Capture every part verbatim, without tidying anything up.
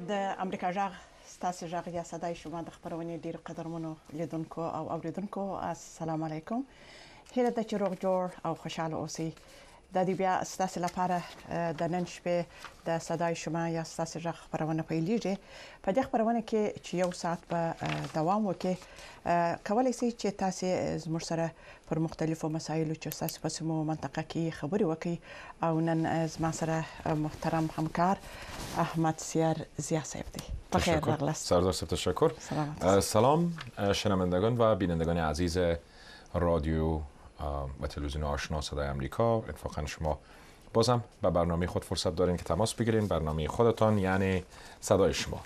د امریکا جغ ستاسو جغ یا صداي شما د خبرونې ډیر قدرمنو لیدونکو او اوریدونکو السلام علیکم. هیله ده چې روغ جوړ او خوشاله اوسئ. د دې بیا ستاسو لپاره د نن شپې د صداي شما یا ستاسو جغ خبرونه پیلېږي. په دې خبرونه کې چې یو ساعت په دوام وکړي کولای شئ چې تاسو زموږ سره پر مختلفو مسایلو چې تاسو په سمو منطقه کې خبري وکړي او نن زما سره محترم همکار احمد سیار زیا صاحب دی. بخیر راغلاست. سردار صاحب تشکر. سلام. سلام شنوندگان و بینندگان عزیز رادیو و تلویزیون آشنا صدای آمریکا. اتفاقا شما بازم به برنامه خود فرصت دارین که تماس بگیرین. برنامه خودتان یعنی صدای شما.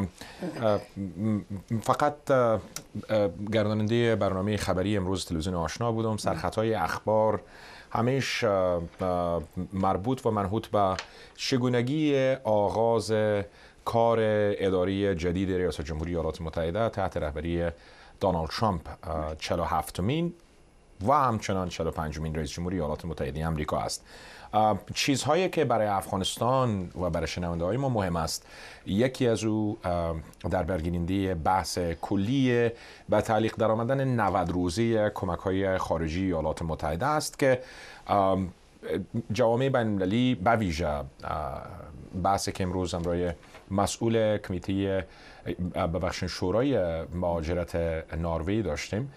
فقط گرداننده برنامه خبری امروز تلویزیون آشنا بودم. سرخطهای اخبار همیش مربوط و منحوت به چگونگی آغاز کار اداری جدید ریاست جمهوری ایالات متحده تحت رهبری دونالد ترامپ چهل و هفتمین و همچنان چهل و پنجمین رئیس جمهوری ایالات متحده آمریکا است. چیزهایی که برای افغانستان و برای شنونده‌های ما مهم است، یکی از او در برگیرنده بحث کلی به تعلیق درآمدن نود روزه کمک‌های خارجی ایالات متحده است که جوامع بین‌المللی به ویژه بحثی که امروز همراه مسئول کمیته ببخشید شورای مهاجرت نروژ داشتیم،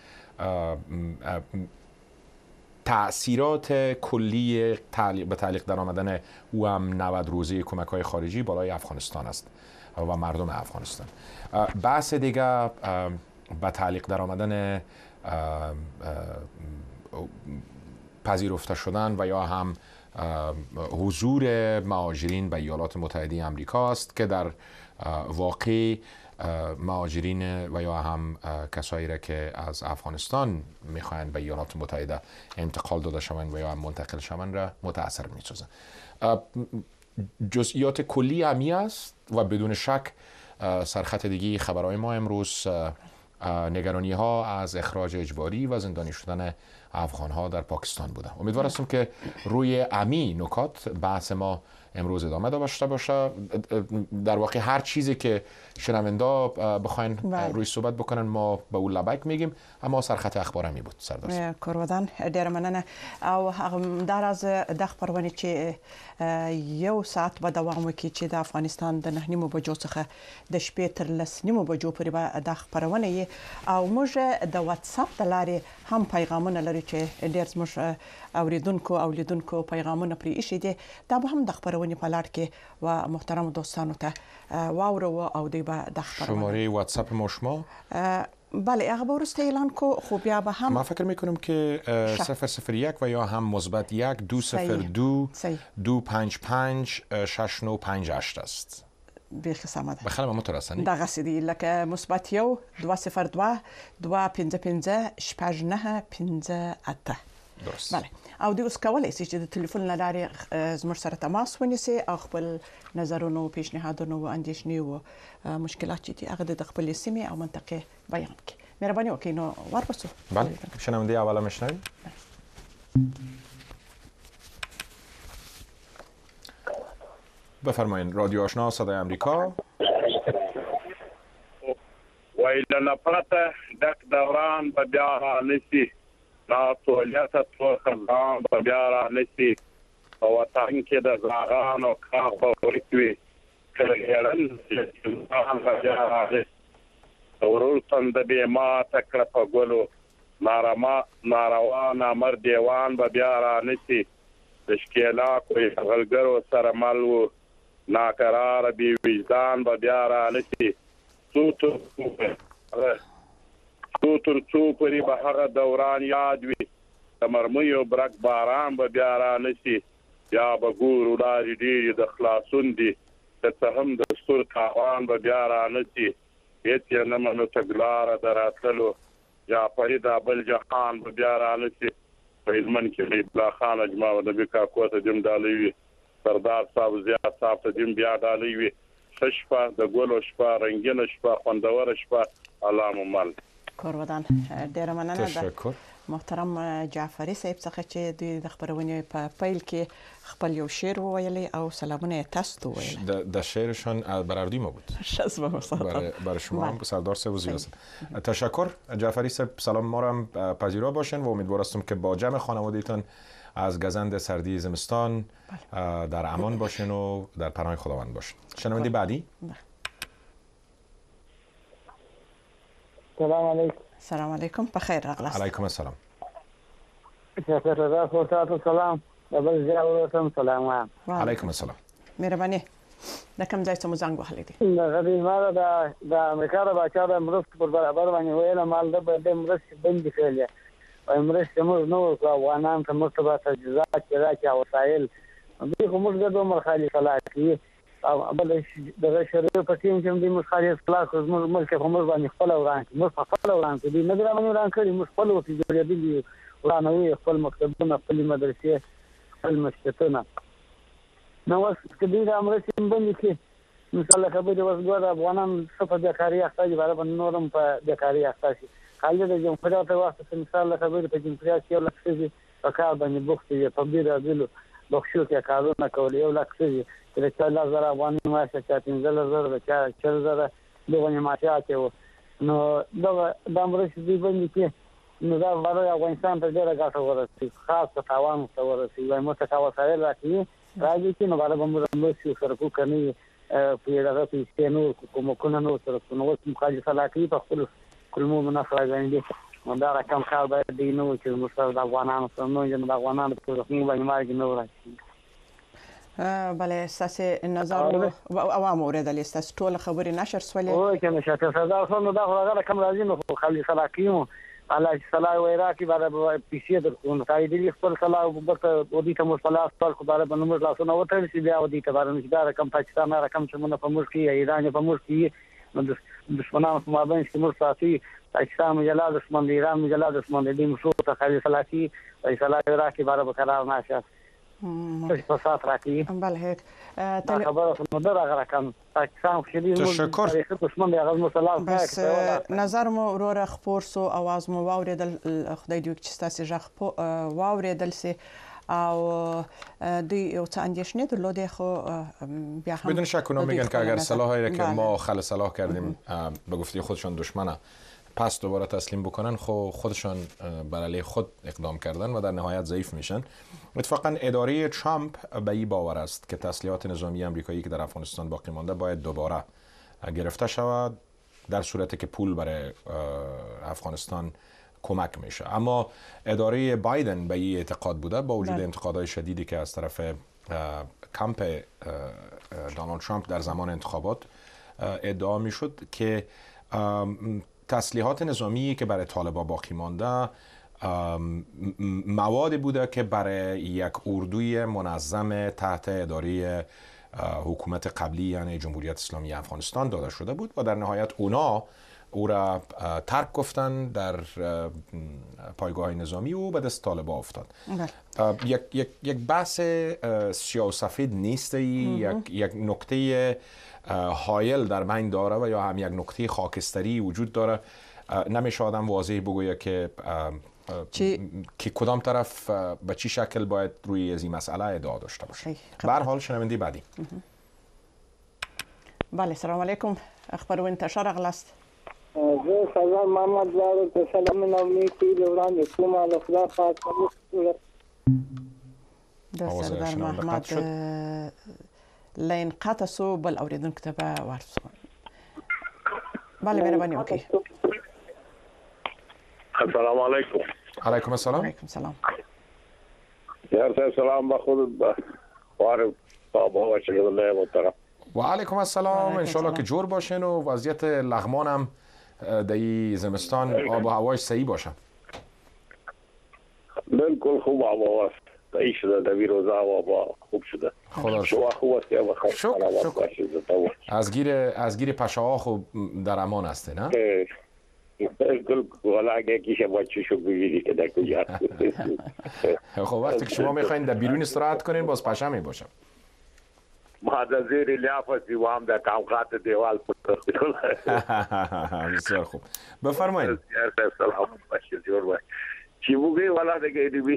تأثیرات کلی به تعلیق در آمدن او هم نود روزه کمک‌های خارجی بالای افغانستان است و مردم افغانستان. بحث دیگه به تعلیق در آمدن پذیرفته شدن و یا هم حضور مهاجرین به ایالات متحده آمریکا است که در واقع مهاجرین و یا هم کسایی را که از افغانستان میخواهند به ایالات متحده انتقال داده شوند و یا هم منتقل شوند را متاثر میسازند. جزئیات کلی همی است و بدون شک سرخط دیگه خبرهای ما امروز نگرانی ها از اخراج اجباری و زندانی شدن افغان ها در پاکستان بوده. امیدوار هستم که روی امی نکات بحث ما امروز ادامه داشته باشه. در واقع هر چیزی که شنوندا بخواین روی صحبت بکنن ما به اون لبک میگیم، اما سرخط اخبار همی بود. سردار کورودان ډیر مننه. او در از د خبرونه چې یو ساعت به دوام وکړي چې د افغانستان د نه نیمو بجو څخه د شپې تر لس نیمو بجو پورې به د خبرونه او موږ د واتس اپ د لارې هم پیغامونه لري چې ډیر زموږ اوریدونکو او لیدونکو پیغامونه پرې ایښي دي. دا به هم د خبرونې په لړ کې و محترم دوستانو ته واورو او دوی به د خبرونه شماره واتس اپ ما شما بله هغه به وروسته اعلان کو. خو بیا به هم ما فکر میکنم که صفر صفر یک و یا هم مثبت یک دو صفر دو دو پنج پنج شش نو پنج هشت است. بیخی سامده بخیر ما مترسنی دغه سیدی لکه مثبت یو دو صفر دو دو پنځه پنځه شپږ نه پنځه اته. درست. بله او دوی اوس کولای شي چې د ټلیفون له لارې زموږ سره تماس ونیسي او خپل نظرونه پیشنهادونه او اندیشنې او مشکلات چې دي هغه د خپل سیمې او منطقې بیان کړي. مهرباني وکړئ نو ورپسو. بله شنونده اوله میشنویم. بفرمایید. رادیو آشنا صدای آمریکا. ویل نفرت دک دوران به بیا نسی مسئولیت تو خزان به بیا نسی و وطن کې د زاغان او کاخ ورکوي کړهړن چې به بیا نسی ورور تند به ما تکړه په ګلو نارما ناروا نامر دیوان به بیا نسی د شکیلا کوی غلګرو سره مالو ناقرار بی وجدان به بیا را نسی تو تو تو تر څو پرې به هغه دوران یاد وي د مرمیو برک باران به بیا را نسی یا به ګورو لارې ډېرې د خلاصون دي که څه هم د ستور تاوان به بیا را نسی هېڅ یې نه منو تګلاره د راتللو جعفري دا بل جهان به بیا را نسی په هلمند کې الله خان اجماع د بیکا کوته جم ډالۍ وي سردار صاحب زیات صاحب ته جم بیا ډالۍ وي ښه شپه د ګلو شپه رنګینه شپه خوندوره شپه الله مو مل. کورودان ډیر مننه. تشکر. محترم جعفری صاحب څخه چې د خبرونې په پیل کې خپل یو شعر وویلی او سلامونه تست وویل. در شعرشان برردی ما بود. شزم برای برای شما هم سردار صاحب و زیاست. تشکر جعفری صاحب، سلام ما را هم پذیرا باشین و امیدوار هستم که با جمع خانواده‌تان از گزند سردی زمستان در امان باشین و در پناه خداوند باشین. شنونده بعدی. سلام علیکم. سلام علیکم، بخیر راغلاست. علیکم السلام. شکر خدا سلام. بل ځای سلام. علیکم السلام. مهرباني. د کوم ځای څخه زنګ وهلی دی؟ د غریب ماره د د امریکا د بچا د مرستې پر برابر باندې ویل مال د مرستې بندي کړل. او مرستې موږ نو افغانان ته مرتبه تجهیزات چې او وسایل دوی کوم د دوه مرحلې خلاصي او بل د شریف په ټیم کې د مخالف خلاص موږ ملک په موږ باندې خپل وران موږ خپل وران دي نه درا باندې وران کړی موږ خپل وتی جوړېدلی ورانوي خپل مکتبونه خپل مدرسې خپل مسجدونه نو اوس کله د امریکا باندې کې مثال خبرې وسګور افغانان څه په کاری احتیاج باندې نورم په د کاری احتیاج خالد د جمهوریت په وخت کې مثال خبرې په جمهوریت کې لکه په کار باندې بوختي په ډیر ډول بخښو کې کارونه کول یو لکه چې چې لا زره افغان ماشه چې پنځه زره چې چې زره دغه ماشه نو دا د امریکا دی باندې کې نو دا ورته افغانستان ته ډیره ګټه ورسي خاص په تاوان څه ورسي وايي مو ته وسایل راکړي راځي چې نو باندې موږ موږ سره کو کني په دغه کې نو کوم کو نو سره نو مخالفه لاکي په خپل کلمو منافع غوښتي نو دا رقم کار باید دی نو چې موږ د افغانانو سره نو د افغانانو په رسمي باندې مارګ نو راځي. بله ساسي نظر او عوام اوریدل است ټول خبرې نشر سولې او چې نشه صدا خو دا هغه کم راځي نو خالي سلاکیو على صلاح وراكي بعد بيسي دركون قايدين يخبر صلاح وبرت وديته مصطلح صار خبره بنمر لاسونه وته چې بیا وديته بار نشي دا رقم پاکستان رقم چې مونږ په ملک کې ایران په ملک کې دشمنانو په مابین کې مرساتي پاکستان مجلاد دشمن ایران مجلاد دشمن دي مشروع تخلي سلاكي صلاح وراكي بعد بقرار ناشه فساد راکی بله هیک خبره مدر هغه کم پاکستان شدید تشکر دشمن دی هغه مسلمان بس نظر مو ورور خبر سو आवाज مو واوریدل خدای دې چې تاسو ژغ واوریدل سي او دی یو څه اندیشنه درلوده خو بیا هم بدون شک اونا میگن که اگر سلاحی را که ما خل سلاح کردیم به گفته خودشون دشمنه پس دوباره تسلیم بکنن خو خودشان بر علیه خود اقدام کردن و در نهایت ضعیف میشن. اتفاقا اداره ترامپ به این باور است که تسلیحات نظامی آمریکایی که در افغانستان باقی مانده باید دوباره گرفته شود در صورتی که پول برای افغانستان کمک میشه. اما اداره بایدن به این اعتقاد بوده با وجود انتقادهای شدیدی که از طرف کمپ دونالد ترامپ در زمان انتخابات ادعا میشد که تسلیحات نظامی که برای طالبان باقی مانده مواد بوده که برای یک اردوی منظم تحت اداره حکومت قبلی یعنی جمهوریت اسلامی افغانستان داده شده بود و در نهایت اونا او را ترک گفتن در پایگاه نظامی و به دست طالبان افتاد. یک یک یک بحث سیاه‌وسفید نیست، یک یک نکته حایل در بین داره و یا هم یک نکته خاکستری وجود داره. نمیشه آدم واضح بگوید که که کدام طرف به چی شکل باید روی از این مسئله ادعا داشته باشه. به هر حال شنونده بعدی. بله سلام علیکم، اخبار و انتشار اغلاست. زه سلام محمد زارو ته سلام نومي کوي وړاندې کومه له خدا خاطر صورت د سردار محمد لین قطع سو بل اوریدونکو ته به ورسو. بله مهرباني وکړئ. السلام علیکم. علیکم السلام. علیکم السلام. یار سلام با خود خوار بابا و چگونه محترم. و علیکم السلام. ان شاء الله که جور باشین و وضعیت لغمان هم در این زمستان آب و هواش صحیح باشه. بالکل خوب آب و هواست. صحیح شده در روزا آب خوب شده. خدا شما خوب است یا بخیر. شکر. از گیر از گیر پشه‌ها خوب در امان هستی نه؟ بالکل والا اگه کیشه بچه شو ببینی که در کجا خب وقتی که شما میخواین در بیرون استراحت کنین باز پشه می باشم. ما در زیر لیافتی و هم در کمقات دیوال بسیار خوب. بفرمایید. سلام باشید جور باش. چی بوگی والا دیگه دیوی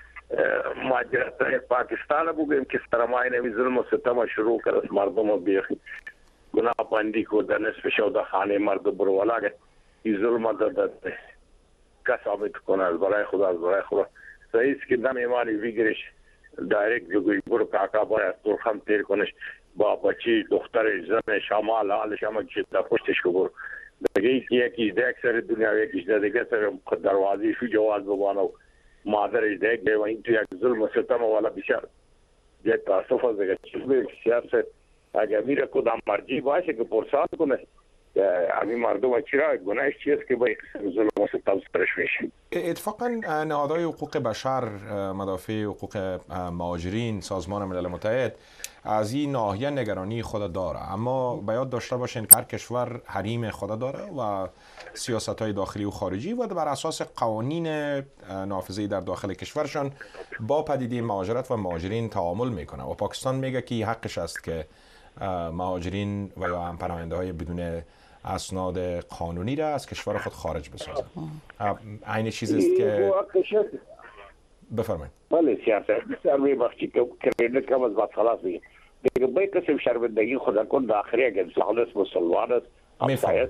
ماجرات پاکستان بوگیم که سرمایه نمی ظلم و ستم شروع کرد مردم بیخ گناه بندی کو در نصف شو خانه مرد برو والا که این ظلم داد که ثابت کنه از برای خدا از برای خدا صحیح است که دم ایمانی ویگرش دایرکت بگوی برو کاکا باید ترخم تیر کنش با بچی دختر زن شمال حال شما که در پشتش کو برو دیگه یکی دیگه سر دنیا یکیش دیگه سر دروازه شو جواز ببانو مادرش دیگه و این تو یک ظلم و ستم والا بیشتر یک تاسف از دیگه چیز به سیاست اگر میره کدام مرجی باشه که پرسان کنه همین مردم چرا گناهش چیست که با ظلم و ستم سرش میشه. اتفاقا نهادهای حقوق بشر، مدافع حقوق مهاجرین، سازمان ملل متحد از این ناحیه نگرانی خود داره، اما باید داشته باشین که هر کشور حریم خود داره و سیاست‌های داخلی و خارجی و بر اساس قوانین نافذه در داخل کشورشان با پدیده مهاجرت و مهاجرین تعامل میکنه و پاکستان میگه که حقش است که مهاجرین و یا هم پناهنده‌های بدون اسناد قانونی را از کشور خود خارج بسازد. عین چیزی است که بفرمایید. بله سیاست سرمی بخشی که کردن کم از بعد خلاص بگیم دیگه باید قسم شرمندگی خدا کن داخلی اگر سالس مسلمان است میفهم.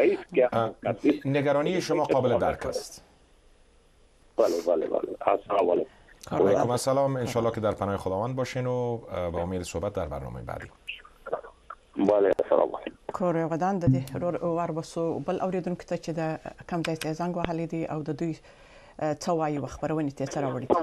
نگرانی شما قابل درک است. بله بله بله. السلام علیکم. علیکم السلام. انشالله که در پناه خداوند باشین و با امید صحبت در برنامه بعدی. بله السلام علیکم. کور یو غدان د دې ور بسو بل اوریدونکو ته چې د کم ځای ته زنګ وهلی دی او د دوی څه وایي خبرونه ته څه راوړي.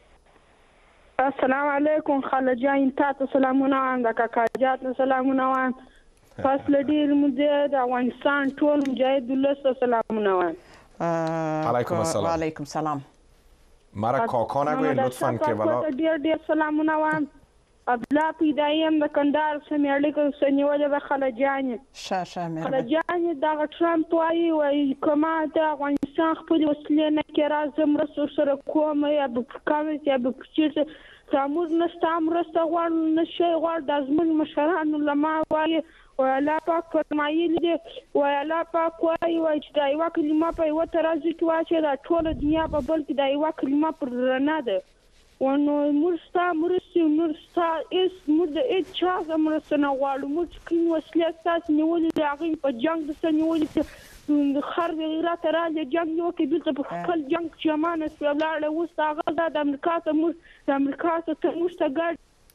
السلام علیکم خاله جان، تاسو سلامونه وایم، د کاکا جان سلامونه وایم، فاصله ډیر مده د افغانستان ټول مجاهد ولس سلامونه وایم. علیکم السلام. و علیکم السلام. مرا کاکا نگوین لطفاً که ولا ډیر ډیر سلامونه وایم. ابلا پیدایم د کندهار سمیړې کو سنیول به خاله جان. شه شه مې. خاله جان دا ټرمپ وايي وای کومه د افغانستان خپل وسلې نه کې راځم رسو سره کوم یا به کاوي یا به چیرته تامور نشته مرسته غواړ نشي غواړ د ازمن مشرانو لما وايي ولا پاک فرمایلی دی ولا پاک وايي وای چې دا یو کلمه په یو ترازو کې واچي دا ټول دنیا په بل کې دا یو کلمه پر رڼا ده ونو مرستا مرسي مرستا اس مد اچا زمرسنه غواړو مو چې کوم وسلې تاسو نیولې هغه په جنگ د سنیولې خر غیرت را د جنگ یو کې بیل په خپل جنگ چمانه سولاړه وستا غزا د امریکا ته مو د امریکا ته مستګر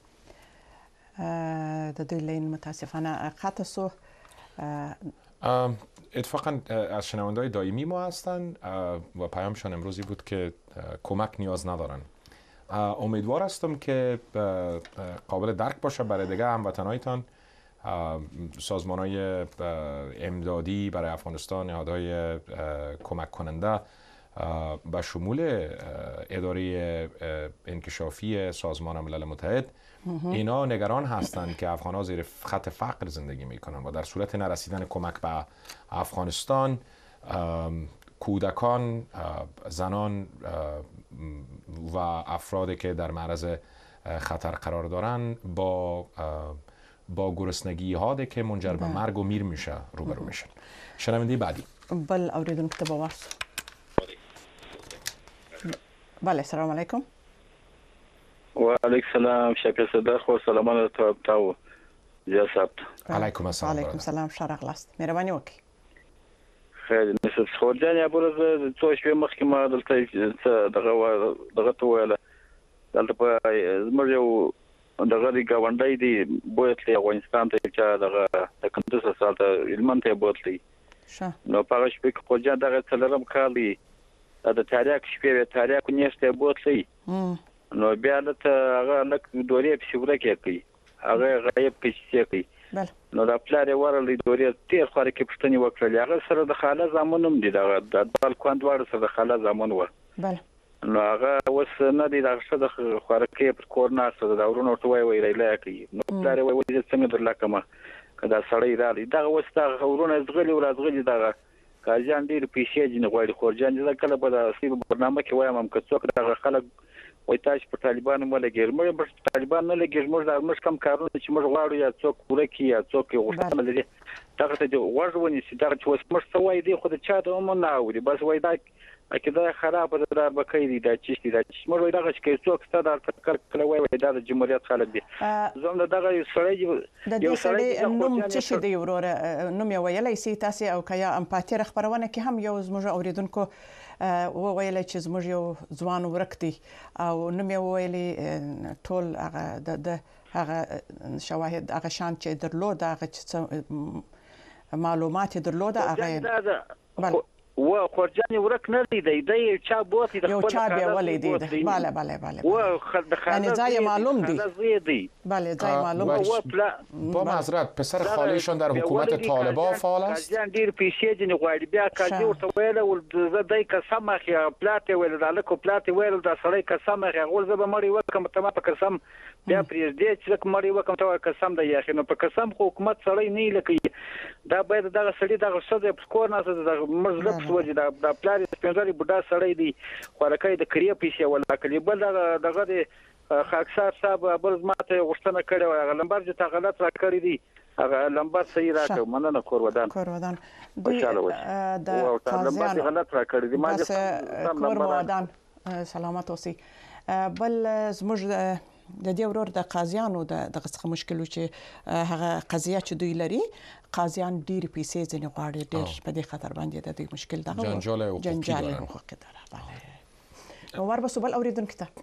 د دوی لین متاسفانه قطع سو. اتفاقا از شنونده‌های دائمی ما هستند و پیامشان امروزی بود که کمک نیاز ندارن. امیدوار هستم که قابل درک باشه برای دیگه هموطنایتان. سازمان‌های امدادی برای افغانستان، نهادهای کمک کننده به شمول اداره انکشافی سازمان ملل متحد اینا نگران هستند که افغان‌ها زیر خط فقر زندگی میکنن و در صورت نرسیدن کمک به افغانستان کودکان، زنان و افرادی که در معرض خطر قرار دارن با با گرسنگی ها که منجر به مرگ و میر میشه روبرو میشن. شنونده بعدی. بل اوریدونکو ته واسه. بله سلام علیکم. و علیکم السلام شکر صدر خو سلامونه ته تاو جسد. علیکم السلام. علیکم السلام شرق لاست. مهرباني وکړئ. خیر نسب خورجان یا بر څو شپې مخکې ما دلته دغه دغه ته ویل دلته په زموږ یو دغه دی گاونډی دی بوتلی افغانستان ته چې دغه د کندوز سال ته علمن ته بوتلی نو په شپې کې خورجان دغه څلرم کال دی د تاریخ شپې تاریخ نشته بوتلی نو بیا ته هغه لک دورې په شوره کې کوي هغه غیب کې کوي نو دا پلار ورلې دورې تیر خو کې پښتني وکړل هغه سره د خاله زامنوم دي دا د بالکون دوړ سره د خاله زامن و بله نو هغه وس نه دی دا څه د خورکې پر کورنا سره دا ورونو ټوي وی ریلا کوي نو پلار وی وی څنګه درلکمه کدا سړی را دی دا وس دا ورونه زغلی ول ازغلی دا کاجان ډیر پیسې جن غوړي خورجان دا کله په داسې برنامه کې وایم هم که څوک دا خلک وای تاسو په طالبانو مله ګرمه په طالبان نه لګیر موږ دا موږ کم کارونه چې موږ غواړو یا څوک پوره کی یا څوک غوښتنه لري دا ته د ورځونی چې دا چې وس موږ سوای دی خو د چا د عمر نه اوري بس وای دا عقیده خراب ده در بکې دي دا چې دا چې موږ دغه چې څوک ستاسو د تفکر کله وایي دا د جمهوریت خلک دي زموږ دغه سړی د دې سړی نوم څه شي دی وروره نوم یې ویلی سي تاسو او کیا امپاتي خبرونه کې هم یو زموږ اوریدونکو وویل چې زموږ یو ځوان ورک دی او نوم یې ویلي ټول هغه د هغه شواهد هغه شان چې درلود هغه چې معلومات درلود هغه و خورجان ورک نه دی دی دی چا بوتي د خپل چا بیا ولې دی bale bale bale و یعنی ځای معلوم دی bale ځای معلوم با معذرت پسر خالیشون در حکومت طالبان فعال است ځان ډیر پیسې دي غواړي بیا کاږي ورته ویل ول زدای قسم اخی پلاټ ویل د لکو پلاټ ویل د سړی قسم اخی غول زه به مړی وکم ته ما په قسم بیا پریزیدنت چې مړی وکم ته قسم د یاخي نو په قسم خو حکومت سړی نه لکې دا باید دغه سړی دغه څه د سکور نه د مرزله وجه دا د پلار سپینځري بوډا سړی دی خورکې د کریه پیسې ولا کلی بل دغه د خاکسار صاحب بل ماته غوښتنه کړې و هغه لمبر چې غلط را کړی دی هغه لمبر صحیح راکړ مننه کور ودان کور ودان د لمبر غلط را کړی دی ما کور ودان سلامت اوسئ بل زموږ د دې ورور د قاضیانو د دغه څه مشکل چې هغه قضیه چې دوی لري قاضیان ډیر پیسې ځنې غواړي ډیر په دې خاطر باندې د دې مشکل دغه جنجال حقوقي جنجال حقوقي دره bale نو ور بسو بل اوریدونکو ته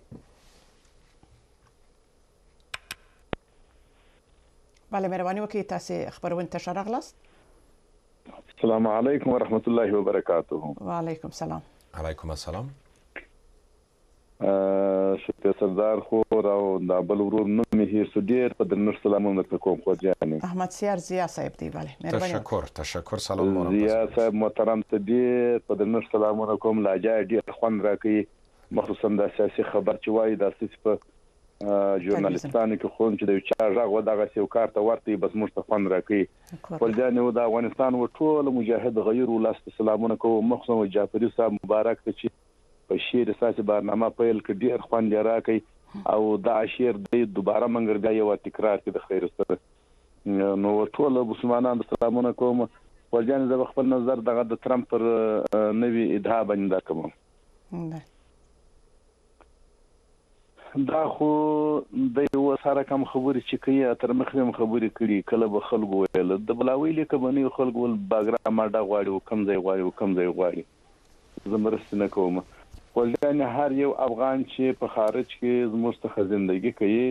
bale مهرباني وکړئ تاسو خبرونه ته شرغلاست السلام علیکم ورحمت الله وبرکاته وعلیکم السلام علیکم السلام شپه سردار خور او د بل ورور نوم هیر سودیر په درنښت سلامونه کوم خو جاني احمد سیار زیا صاحب دی bale مهرباني تشکر تشکر سلام مورم زیا صاحب محترم ته دی په درنښت سلامونه کوم لاجا ډیر خوان راکې مخصوصا د سیاسي خبر چې وایي د سیاسي په ژورنالیستانو کې خون چې د چا ژغ و دغه یو کار ته ورته بس موږ ته خوان راکې خپل ځان و د افغانستان و ټول مجاهد غیر ولست سلامونه کوم مخصوصا جعفری صاحب مبارک ته چې په شیر اساسي برنامه پیل کې ډیر خوان راکې او د عشیر د دوباره منګرګا یو تکرار کې د خیر سره نو ټول مسلمانانو سلامونه کوم ورجان زه خپل نظر دغه د ترامپ پر نوی ادعا باندې کوم دا خو د یو سره کوم خبرې چې کوي تر مخم خبرې کړي کله به خلکو ویل د بلاوی لیک باندې خلکو ول باګرام دا غواړي کم ځای غواړي کم ځای غواړي زمرست نه کوم ولدان هر یو افغان چې په خارج کې زموږ څخه ژوندۍ کوي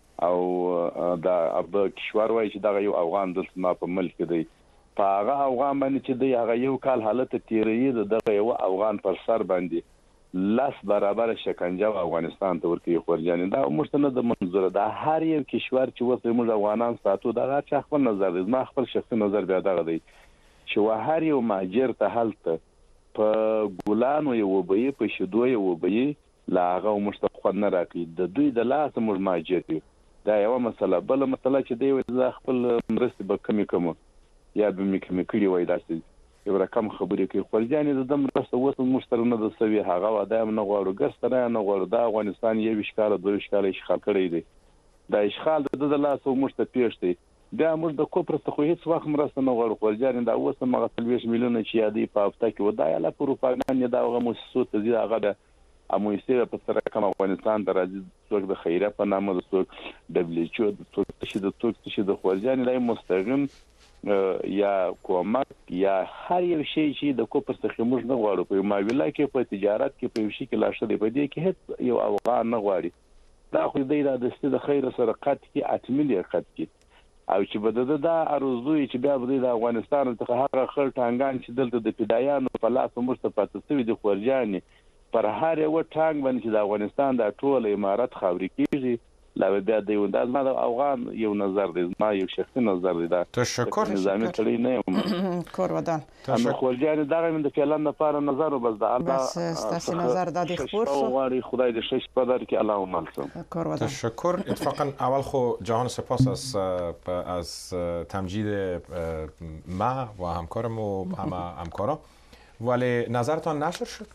او دا اب کشور وای چې دا یو افغان د ما په ملک دی په هغه افغان باندې چې دی هغه یو کال حالت تیرې د یو افغان پر سر باندې لاس برابر شکنجه افغانستان ته ورکی خورجان دا مشتنه د منظور دا هر یو کشور چې وسه موږ افغانان ساتو دا چې خپل نظر دی ما خپل شخصي نظر بیا دغه دی چې هر یو ماجر ته حالت په ګولانو یو وبې په شدو یو وبې لاغه مشتخ نه راکې د دوی د لاس موږ ماجر دی دا یو مسله بل مسله چې دی خپل مرستې به کمی کوم یا به مې کمی کړی وای داسې یو رقم خبرې کوي خورجان د دم مرسته وسه مشترنه د سوي هغه وادم نه غواړو ګستره نه غواړو دا افغانستان یو اشکال دوه اشکال اشغال کړی دی دا اشغال د لاس مشته پیښ دی بیا موږ د کوپر څخه خو هیڅ وخت مرسته نه غواړو خورجان دا اوس مغه څلويش میلیونه چې یادې په هفته کې ودا یا لا پروپاګاندا دا هغه مؤسسو ته دی هغه د امویسته په سره کوم افغانستان ته راځي څوک د خیره په نامه د څوک دبليو د څوک چې د څوک چې د خورجان لای مستقیم یا کومک یا هر یو شی چې د کوپر څخه موږ نه غواړو په ماویلا کې په تجارت کې په شي کې لاشه دی په دې کې هیڅ یو افغان نه غواړي دا خو دې د ست د خیر سره قط کې اتملی قط کې او چې بده دا ارزوی چې بیا د افغانستان څخه هغه خل ټانګان چې دلته د فدایانو په لاس مرسته پاتې شوی د خورجاني پر هر یو ټانګ باندې چې د افغانستان د ټول امارات خاوري کیږي لا بیا د یو د افغان یو نظر دی ما یو شخصي نظر دی دا تشکر نظامی تړي نه کور ودان اما خورجاني دا من د فعلان لپاره نظر بس د الله بس تاسو نظر د دې خبر شو غواړي خدای دې شش په در کې الله ومنسم کور ودان تشکر اتفاقا اول خو جهان سپاس از از تمجید ما و همکارم و همه همکارا ولی نظرتان نشر شد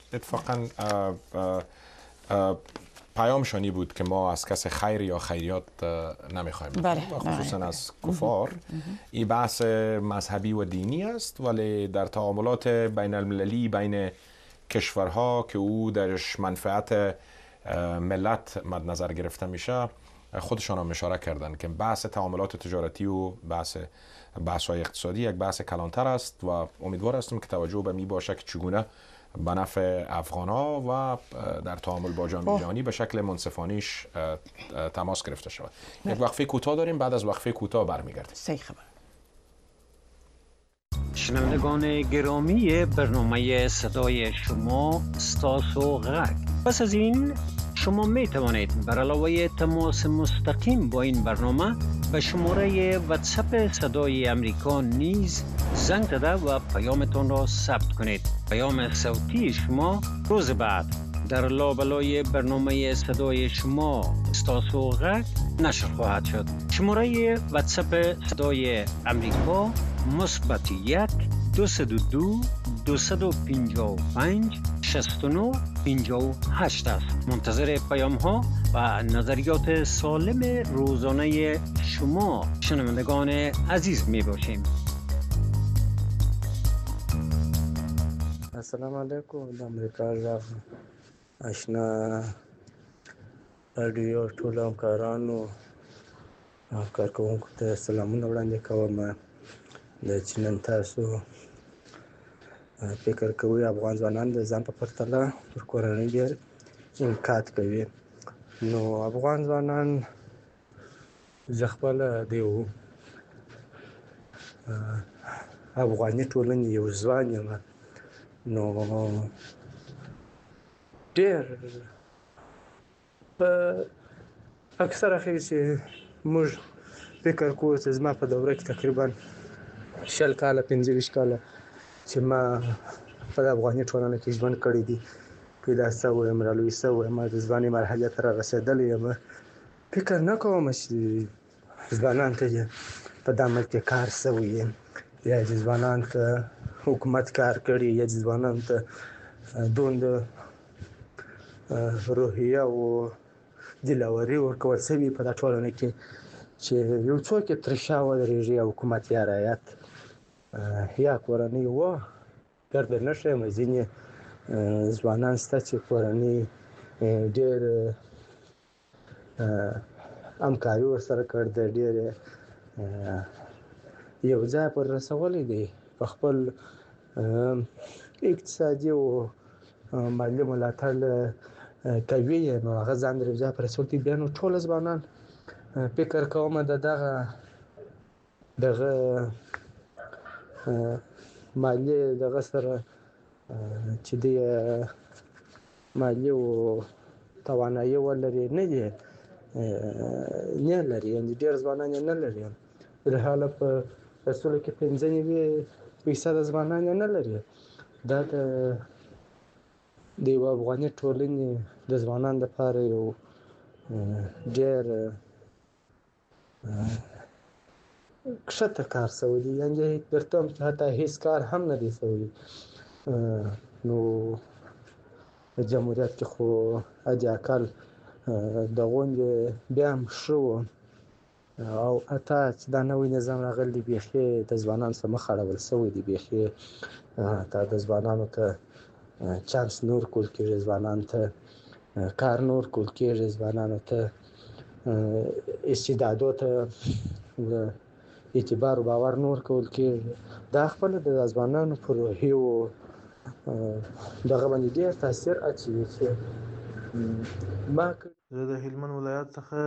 اتفاقا پیامشانی بود که ما از کس خیر یا خیریات نمیخوایم بله. خصوصا از کفار این بحث مذهبی و دینی است ولی در تعاملات بین المللی بین کشورها که او درش منفعت ملت مد نظر گرفته میشه خودشان هم اشاره کردن که بحث تعاملات تجارتی و بحث بحث های اقتصادی یک بحث کلانتر است و امیدوار هستم که توجه به می باشه که چگونه به نفع افغان ها و در تعامل با جامعه جهانی به شکل منصفانیش تماس گرفته شود. یک وقفه کوتاه داریم، بعد از وقفه کوتاه برمیگردیم. صحیح خبر. شنوندگان گرامی برنامه صدای شما استاسو غرق. پس از این شما می توانید بر علاوه تماس مستقیم با این برنامه به شماره واتساپ صدای امریکا نیز زنگ زده و پیامتان را ثبت کنید. پیام صوتی شما روز بعد در لابلای برنامه صدای شما استاسو غرق نشر خواهد شد. شماره واتساپ صدای امریکا مثبت یک دویست و دو دویست و پنجاه و پنج شصت و نه پنجاه و هشت است. منتظر پیام ها و نظریات سالم روزانه شما شنوندگان عزیز می باشیم. السلام علیکم. د امریکا غږ آشنا رادیو ټول همکارانو او کارکوونکو ته سلامونه وړاندې کوم. د چې نن تاسو فکر کوئ افغان ځوانان د ځان په پرتله پر کورنۍ ډېر انعکاس کوي، نو افغان ځوانان زه خپله د یو افغاني ټولنې یو ځوان یم، نو ډېر په اکثره خیر چې موږ فکر کوو چې زما په دوره کې تقریبا شل کاله پنځه ویشت کاله چې ما په افغاني ټولنه کې ژوند کړی دی، پیدا شوی یم، رالوی شوی یم، د ځوانۍ مرحلې ته رارسېدلی یم. فکر نه کوم چې ځوانان ته په دا ملک کې کار شوی یم یا چې ځوانان ته حکومت کار کړی یا چې ځوانانو ته دومره روحیه او دلاوري ورکول شوي په دا ټولنه کې چې یو څوک یې تر شا ودرېږي یا حکومت یا رعیت یا کورنۍ وه ګرده نه ښیم. ځینې ځوانان شته چې کورنۍ ډېر همکاري ورسره کړې ده، ډېر یو ځای پورې رسولی دی، په خپل اقتصادي او مالي ملاتړ کوي، نو هغه ځان در یو ځای پورې رسولی دی. بیا نو ټول ځوانان فکر کوم د دغه دغه مالي دغه سره چې دی مالي او توانایي ولري نه دی نه لري، یعنې ډېر ځوانان یې نه لري. فلحاله په رسولو کې پنځه نوي فیصده ځوانان یې نه لري. دا د د یوه افغاني ټولنې د ځوانانو لپاره یو ډېر کښته کار شوی دی، یعنې درته وایم چې حتی هېڅ کار هم نه دی شوی. نو په جمهوریت کې خو حد اقل د غونډې بیا هم ښه و، او حتی چې دا نوی نظام راغلی دی بیخي د ځوانانو سره مخ اړول شوی دی، بیخي حتی د ځوانانو ته چانس نور کول کېږي، ځوانانو ته کار نور کول کېږي، ځوانانو ته استعدادو ته اعتبار او باور نور کول کېږي. دا خپله د ځوانانو په روحیو دغه باندې ډېر تاثیر اچوي چې ما زه د هلمند ولایت څخه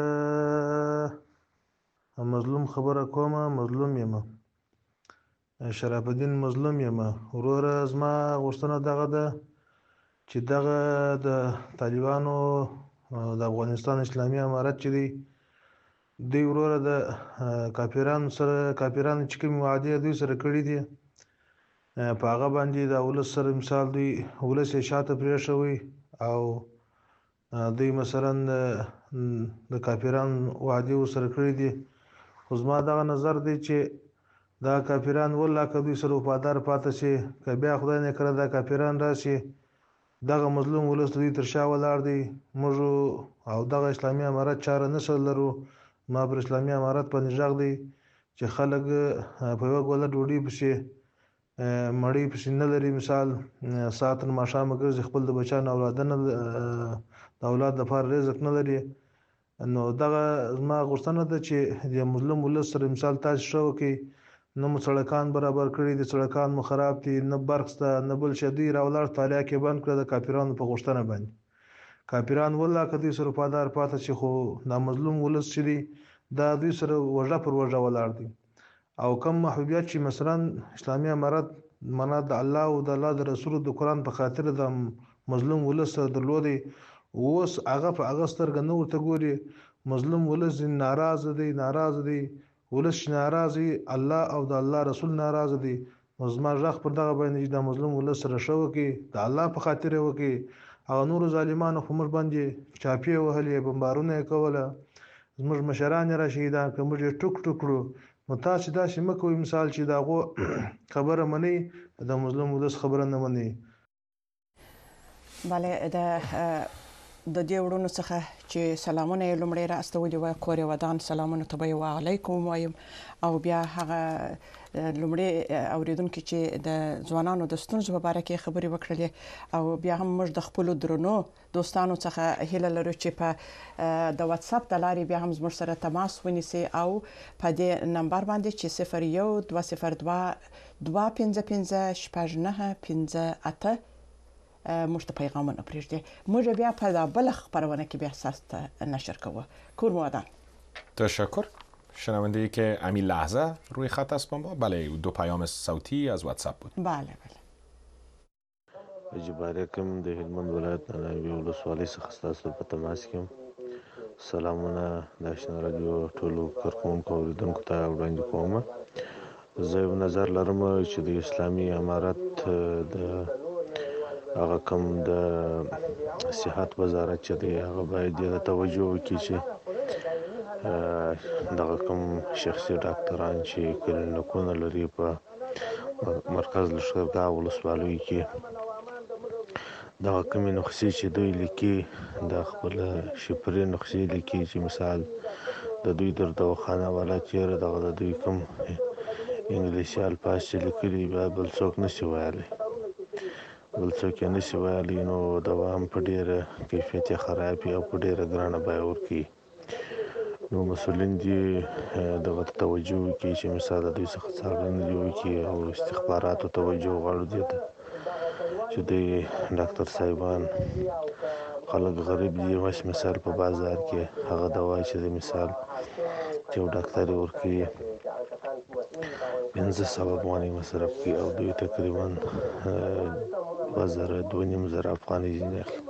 مظلوم خبره کوم. مظلوم یم، شرف الدین مظلوم یم. وروره زما غوښتنه دغه ده چې دغه د طالبانو د افغانستان اسلامي امارت چې دی دوی وروره د کافرانو سره کافرانو چې کومې وعدې دوی سره کړي دي په هغه باندې د ولس سره مثال دوی ولس یې شاته پرېښوی او دوی مثلا د کافرانو وعدې ورسره کړي دي. خو زما دغه نظر دی چې دا کافران والله که دوی سره وفادار پاتې شي، که بیا خدای نکړه دا کافران راشي دغه مظلوم ولس دوی تر شا ولاړ دی. موږ او دغه اسلامي امارت چاره نشه لرو. ما پر اسلامي امارت باندې غږ دی چې خلک په یوه ګوله ډوډۍ پسې مړی پسې نه لري، مثال ساعت تر ماښامه ګرځي، خپل د بچیانو اولاده نه د اولاد لپاره رزق نه لري. نو دغه زما غوښتنه ده چې د مظلوم ولس سره مثال تاسو ښه وکړئ. نه مو سړکان برابر کړي دي، سړکان مو خراب دي، نه برق شته، نه بل شی. دوی راولاړ طالع کې بند کړه د کاپیرانو په غوښتنه باندې. کاپیران والله که دوی سره وفادار پاتې شي، خو دا مظلوم ولس چې دی دا دوی سره وژه پر وژه ولاړ دي. او کم محبوبیت چې مثلا اسلامي امارت معنا د الله او د الله د رسول د قرآن په خاطر د مظلوم ولس سره درلودي، اوس هغه په هغه سترګه نه ورته ګوري. مظلوم ولس ناراضه دی، ناراضه دی. ولس ناراضي، الله او د الله رسول ناراضه دي. نو زما غږ پر دغه باندې د مظلوم ولس سره شو کې د الله په خاطر وکي. او نور ظالمانو په موږ باندې چاپی وهلې، بمبارونه کوله، زموږ مشران را شهیدان کړ، موږ ټوک ټوکړو. نو تاسو داسې مکوئ مثال چې داغو خبره مني، د مظلوم ولس خبره نه مني. بله د د دې وړونو څخه چې سلامونه یې لومړی راستولي وه، کور ودان سلامونه ته به یې وعلیکم وایم. او بیا هغه لومړی اوریدونکي چې د ځوانانو د ستونزو په باره کې خبرې وکړلې، او بیا هم موږ د خپلو درنو دوستانو څخه هیله لرو چې په د واتساپ د لارې بیا هم زموږ سره تماس ونیسي، او په دې نمبر باندې چې صفر یو دوه صفر دوه دوه پنځه پنځه شپږ نهه پنځه اته موږ ته پیغامونه پرېږدي. موږ بیا په بل خبرونه کې بیا تاسو ته نشر کوو. کور مو ودان. تشکر. شنونده ای که همین لحظه روی خط است با ما، بله دو پیام صوتی از واتساپ بود. بله بله. اجباره کم د هلمند ولایت ننوی ولسوالۍ څخه ستاسو په تماس کې سلامونه د آشنا رادیو ټولو کارکوونکو اوریدونکو ته وړاندې کوم. زه یو نظر لرم چې د اسلامي امارت د هغه کوم د صحت وزارت چې دی هغه باید د توجه وکړي چې دغه کوم شخصي ډاکټران چې کلینیکونه لري په مرکز لښکرګاه ولسوالیو کې، دغه کومې نسخې چې دوی لیکي د خپل شفري نسخې لیکي چې مثال د دوی در دواخانه والا چیرې دغه د دوی کوم انګلیسي الفاظ چې لیکلي بیا بل څوک نشي ویلی بل څوک یې نشي ویلی نو دوا هم په ډېره کیفیت یې خراب وي او په ډېره ګرانه بیه ورکوي. نو مسؤلین دې دغه توجه وکړي چې مثال د دوی څخه څارنه دې وکړي او استخباراتو توجه غواړو دې ته چې د ډاکټر صاحبان خلک غریب دي، مش مثال په بازار کې هغه دوا چې د مثال چې یو ډاکټر یې ورکوي پنځه سوه افغانۍ مصرف کوي او دوی تقریبا دوه زره دوه نیم زره افغانۍ ځینې اخلي.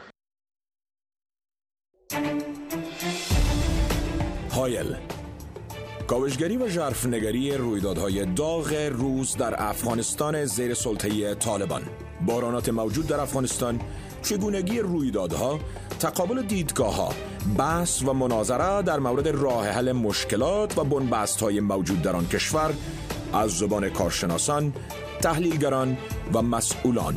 هایل، کاوشگری و ژرفنگری رویدادهای داغ روز در افغانستان زیر سلطه طالبان. بحرانات موجود در افغانستان، چگونگی رویدادها، تقابل دیدگاه‌ها، بحث و مناظره در مورد راه حل مشکلات و بنبست‌های موجود در آن کشور از زبان کارشناسان، تحلیلگران و مسئولان.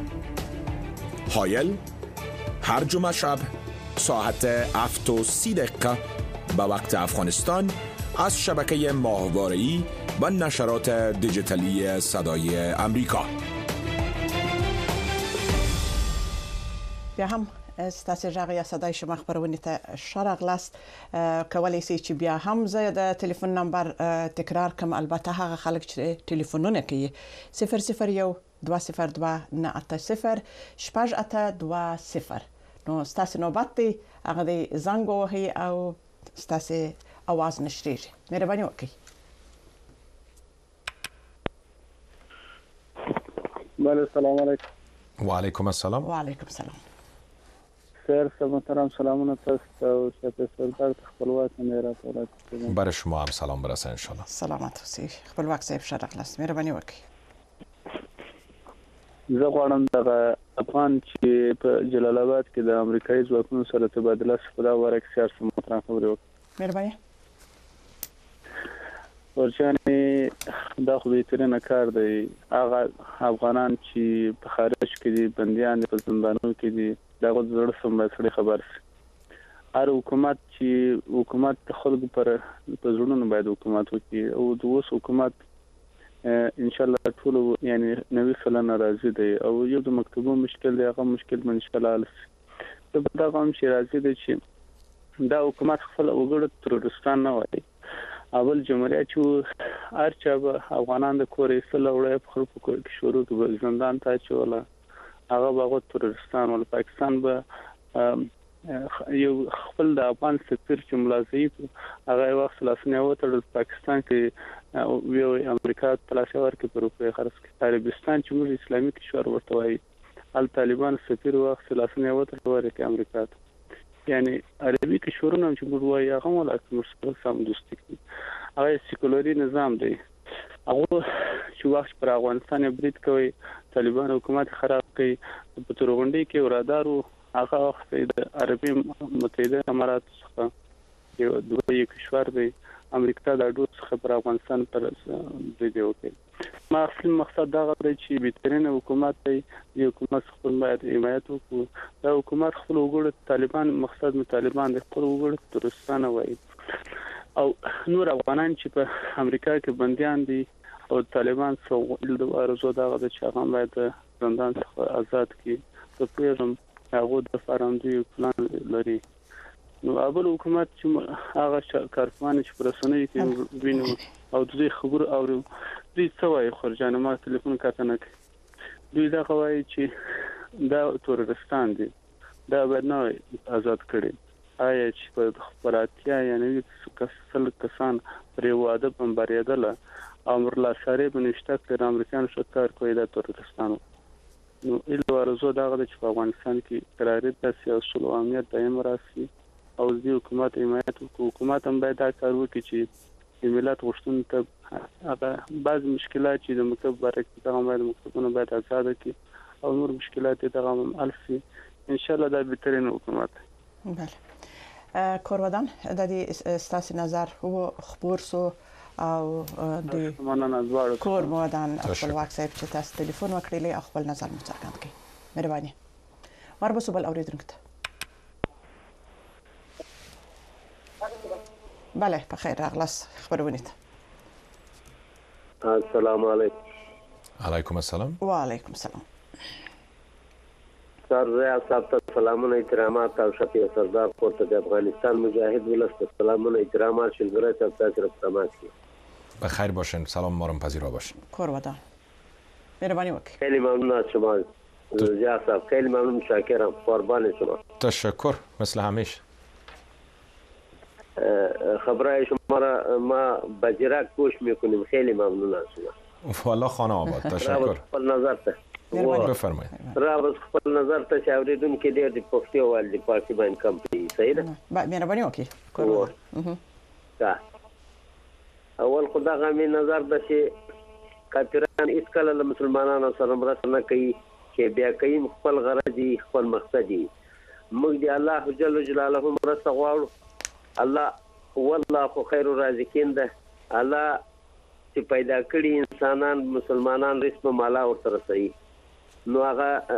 هایل، هر جمعه شب ساعت هفت و سی دقیقه به وقت افغانستان از شبکه ماهواره‌ای و نشرات دیجیتالی صدای امریکا. بیا هم ستاسو غږ یا صدای شما خبرونه ته ښه راغلاست. کولی شئ چې بیا هم زه د تلیفون نمبر تکرار کوم، البته هغه خلک چې تلیفونونه کوي صفر صفر یو دوه صفر دوه نه اته صفر شپږ اته دوه صفر. نو ستاسو نوبت دی، هغه دی زنګ ووهئ او ستاسو اواز نشریږي. مهرباني وکړئ. بله السلام علیکم. وعلیکم السلام. وعلیکم السلام. خیر محترم سلامونه تاسو ته او شفیع سردار ته خپلواک میرا تولد. برای شما هم سلام برسه ان شاء الله. سلامت اوسئ. خپلواک صاحب ښه راغلاست. مهرباني وکړئ. زه غواړم دغه افغان چې په جلال آباد کې د امریکایي ځواکونو سره تبادله شوه په دغه باره کې سیاست محترم خبرې وکړم. مهرباني. ورچانې دا خو بهترینه کار دی. هغه افغانان چې په خارج کې دي، بندیان دي، په زندانونو کې دي، دغه زړه سم سړی خبر شي. هر حکومت چې حکومت د خلکو پر په زړونو باید حکومت وکړي او د اوس حکومت ان شاء الله ټول یعنی نوي سلنه راځي دی او یو د مکتوبو مشکل دی هغه مشکل من ان شاء الله حل شي دا هم شي راځي دی چې دا حکومت خپل وګړو ترورستان نه وایي اول جمهوریت چې ارچا افغانان د کورې سره وړي په خپل کور کې شروع کې زندان ته چولا هغه باغ ترورستان ول پاکستان به یو خپل د افغان سفیر چې ملازم هغه وخت لاسنه وته د پاکستان کې ویو امریکا تلاشور کې پر په خرڅ کې طالبستان چې موږ اسلامي کشور ورته وایي ال طالبان سفیر وخت لاسنه وته ورته امریکا یعنی عربي کشورونه چې موږ وایي هغه ولکه موږ سم دوستي هغه سیکولري نظام دی هغه چې وخت پر افغانستان برید کوي طالبان حکومت خراب کوي په تورغونډي کې ورادارو هغه وخت د عربي متحده امارات څخه یو دوی کشور دی امریکا د اډو څخه پر افغانستان پر برید وکړي ما اصلي مقصد دا غوړي چې بهترینه حکومت دی د حکومت خپل باید حمایت وکړي دا حکومت خپل وګړو طالبان مقصد مو طالبان د خپل وګړو ترستانه وایي او نور افغانان چې په امریکا کې بنديان دي او طالبان څو د ارزو دا غوډه چې هغه باید زندان څخه آزاد کړي ته پیژم هغه د فرانسوي پلان لري نو اول حکومت چې هغه کارپان چې پرسنوي کې وینو او د دې خبر او دوی څوای خرجانه ما ټلیفون کاتنه دوی دا کوي چې دا تورستان دي دا باید نه آزاد کړي آیا چې په خبراتیا یعنی کسل کسان پر واده بمباریدل امر لا شاري بنشته تر امریکایانو شکر کوي دا تورستانو نو ایلو ارزو دا غوډه چې په افغانستان کې قرارداد د سیاسي او امنیت دایم راسي او د حکومت حمایت حکومت هم باید دا کار وکړي چې ملت غوښتنه ته هغه بعض مشکلات چې د مکتب برکت هغه باید مکتبونه باید آزاد کړي او نور مشکلات د هغه هم حل شي ان شاء الله دا بهترین حکومت بله کوروادان د دې ستاسو نظر او خبر سو او د کور مودان خپل واکسایب چې تاسو ټلیفون وکړلی او خپل نظر مو څرګند کړئ مهرباني وربسو بل اوریدونکو ته بله په خیر راغلاس خبرونه ته السلام علیکم علیکم السلام و علیکم السلام سر ریا صاحب ته سلامونه احترامات او شفیع سردار کوته د افغانستان مجاهد ولست سلامونه احترامات شلګره ته تاسو رحمت کی بخیر باشین سلام ما رو پذیرا باشین کوروادان مهربانی وکړئ خیلی ممنون از شما ریا صاحب خیلی ممنون متشکرم قربان شما تشکر مثل همیشه خبرهای شما را ما بجرک گوش میکنیم خیلی ممنون از شما والله خانه آباد تشکر خپل نظر ته بفرمایید رابط خپل نظر ته چاوریدون کې ډېر د پښتو ول د پارتي باندې کمپنی صحیح ده مهرباني وکړئ کوروادان ها اول خدا غمی نظر د چې کافران اس کله مسلمانانو سره مرسته نه کوي چې بیا کوي خپل غرض خپل مقصد موږ دی الله جل جلاله مرسته غواړو الله والله خیر الرازقین ده الله چې پیدا کړی انسانان مسلمانان رسم مالا ورته رسي نو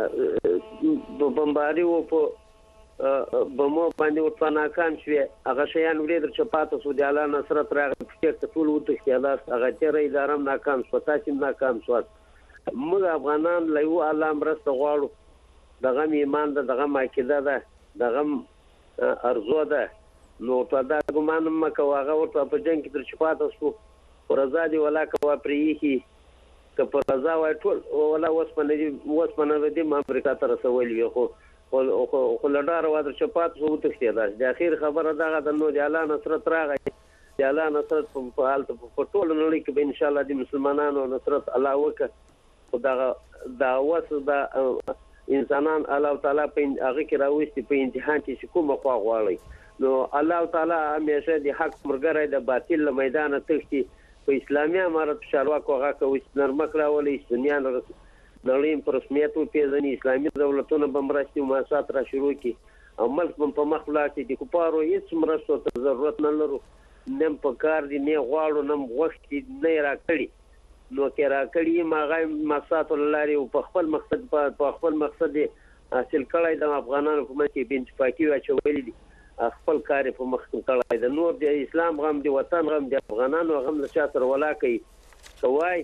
هغه بمباری و په بمو باندې ورته ناکام شوی هغه شیان ورېدل چې پاتې سو د الله نصرت راغی فکر ټول وته خیالات هغه تیرې ادارم ناکام شو تاسو ناکام شو موږ افغانان لایو الله مرسته غواړو دغه ایمان ده دغه عقیده ده دغه ارزو ده نو ته دا ګمان مکه هغه ورته په جنگ کې تر چې پاتې سو ورزادي ولا کوا پریخي که په رضا وای ټول ولا وسمنه وسمنه د امریکا تر رسولي خو خو خو لډار وادر شپات سو تخته ده د اخیر خبره دغه د نو د الله نصرت راغی د الله نصرت په حالت په ټول نړۍ کې به ان شاء الله د مسلمانانو نصرت الله وکړي خدای دا وس دا انسانان الله تعالی په هغه کې راوستي په امتحان کې کومه خوا غواړي نو الله تعالی همیشه د حق مرګره د باطل میدان تختی په اسلامي امارت شارواکو هغه کوي نرمک راولي سنیان نړۍ پر رسمیت او پیژنې اسلامي دولتونو بمرستي مؤسسات را شروع کی او ملک په مخ لاته د کوپارو هیڅ مرستو ته ضرورت نه لرو نیم په کار دي نه غواړو نم وخت نه راکړي نو کې راکړي ماغه مؤسسات لاري او په خپل مقصد په خپل مقصد حاصل کړای د افغانانو حکومت کې بنچپاکي واچولې دي خپل کار په مخ کړای د نور د اسلام غم د وطن غم د افغانانو غم له چا سره ولا کوي کوي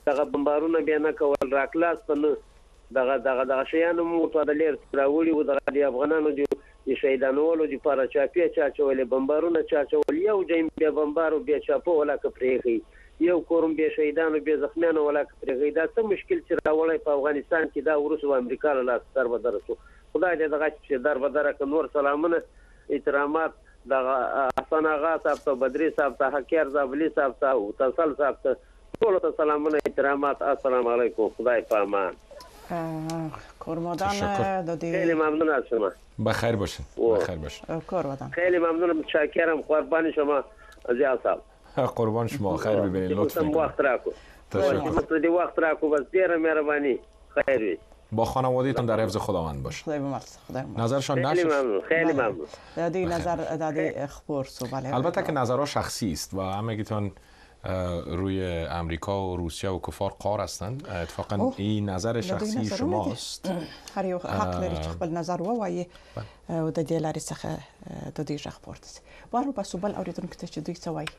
دغه بمبارونه بیا نه کول راکلاس په نه دغه دغه دغه شیانو مو ته د لیر راوړي و دغه د افغانانو د شهیدانولو لپاره چاپی چا چولې بمبارونه چا چول یو جیم بیا بمبارو بیا چاپو ولا کپریږي یو کوم بیا شهیدانو بیا زخمیانو ولا کپریږي دا څه مشکل چې راولای په افغانستان کې دا ورسو امریکا له لاس سر بدرسو خدای دې دغه چې در بدره ک نور سلامونه احترامات دغه حسن آغا صاحب ته بدري صاحب ته حکیر زابلی صاحب ته او تسل صاحب ته ټول ته سلامونه احترامات السلام علیکم خدای په امان کورمادان دادی خیلی ممنون از شما بخیر باشین بخیر باشین کورمادان خیلی ممنونم متشکرم قربان شما زیاد صاحب قربان شما خیر ببینید لطف میکنم وقت راکو تشکر دی وقت راکو بس ډیره مهرباني خیر وي با خانواده‌تون در حفظ خداوند باشه خدای بمرس خدای نظرشان نشه خیلی ممنون خیلی ممنون دادی نظر دادی خبر سو بله البته که نظرها شخصی است و همگیتون روی امریکا و روسیه و کفار قار هستند اتفاقا این نظر شخصی شماست هر یو حق لري چې خپل نظر ووایي او د دې لارې څخه د دې ژغ پورته شي بارو په سوبل اوریدونکو ته چې دوی څه وایي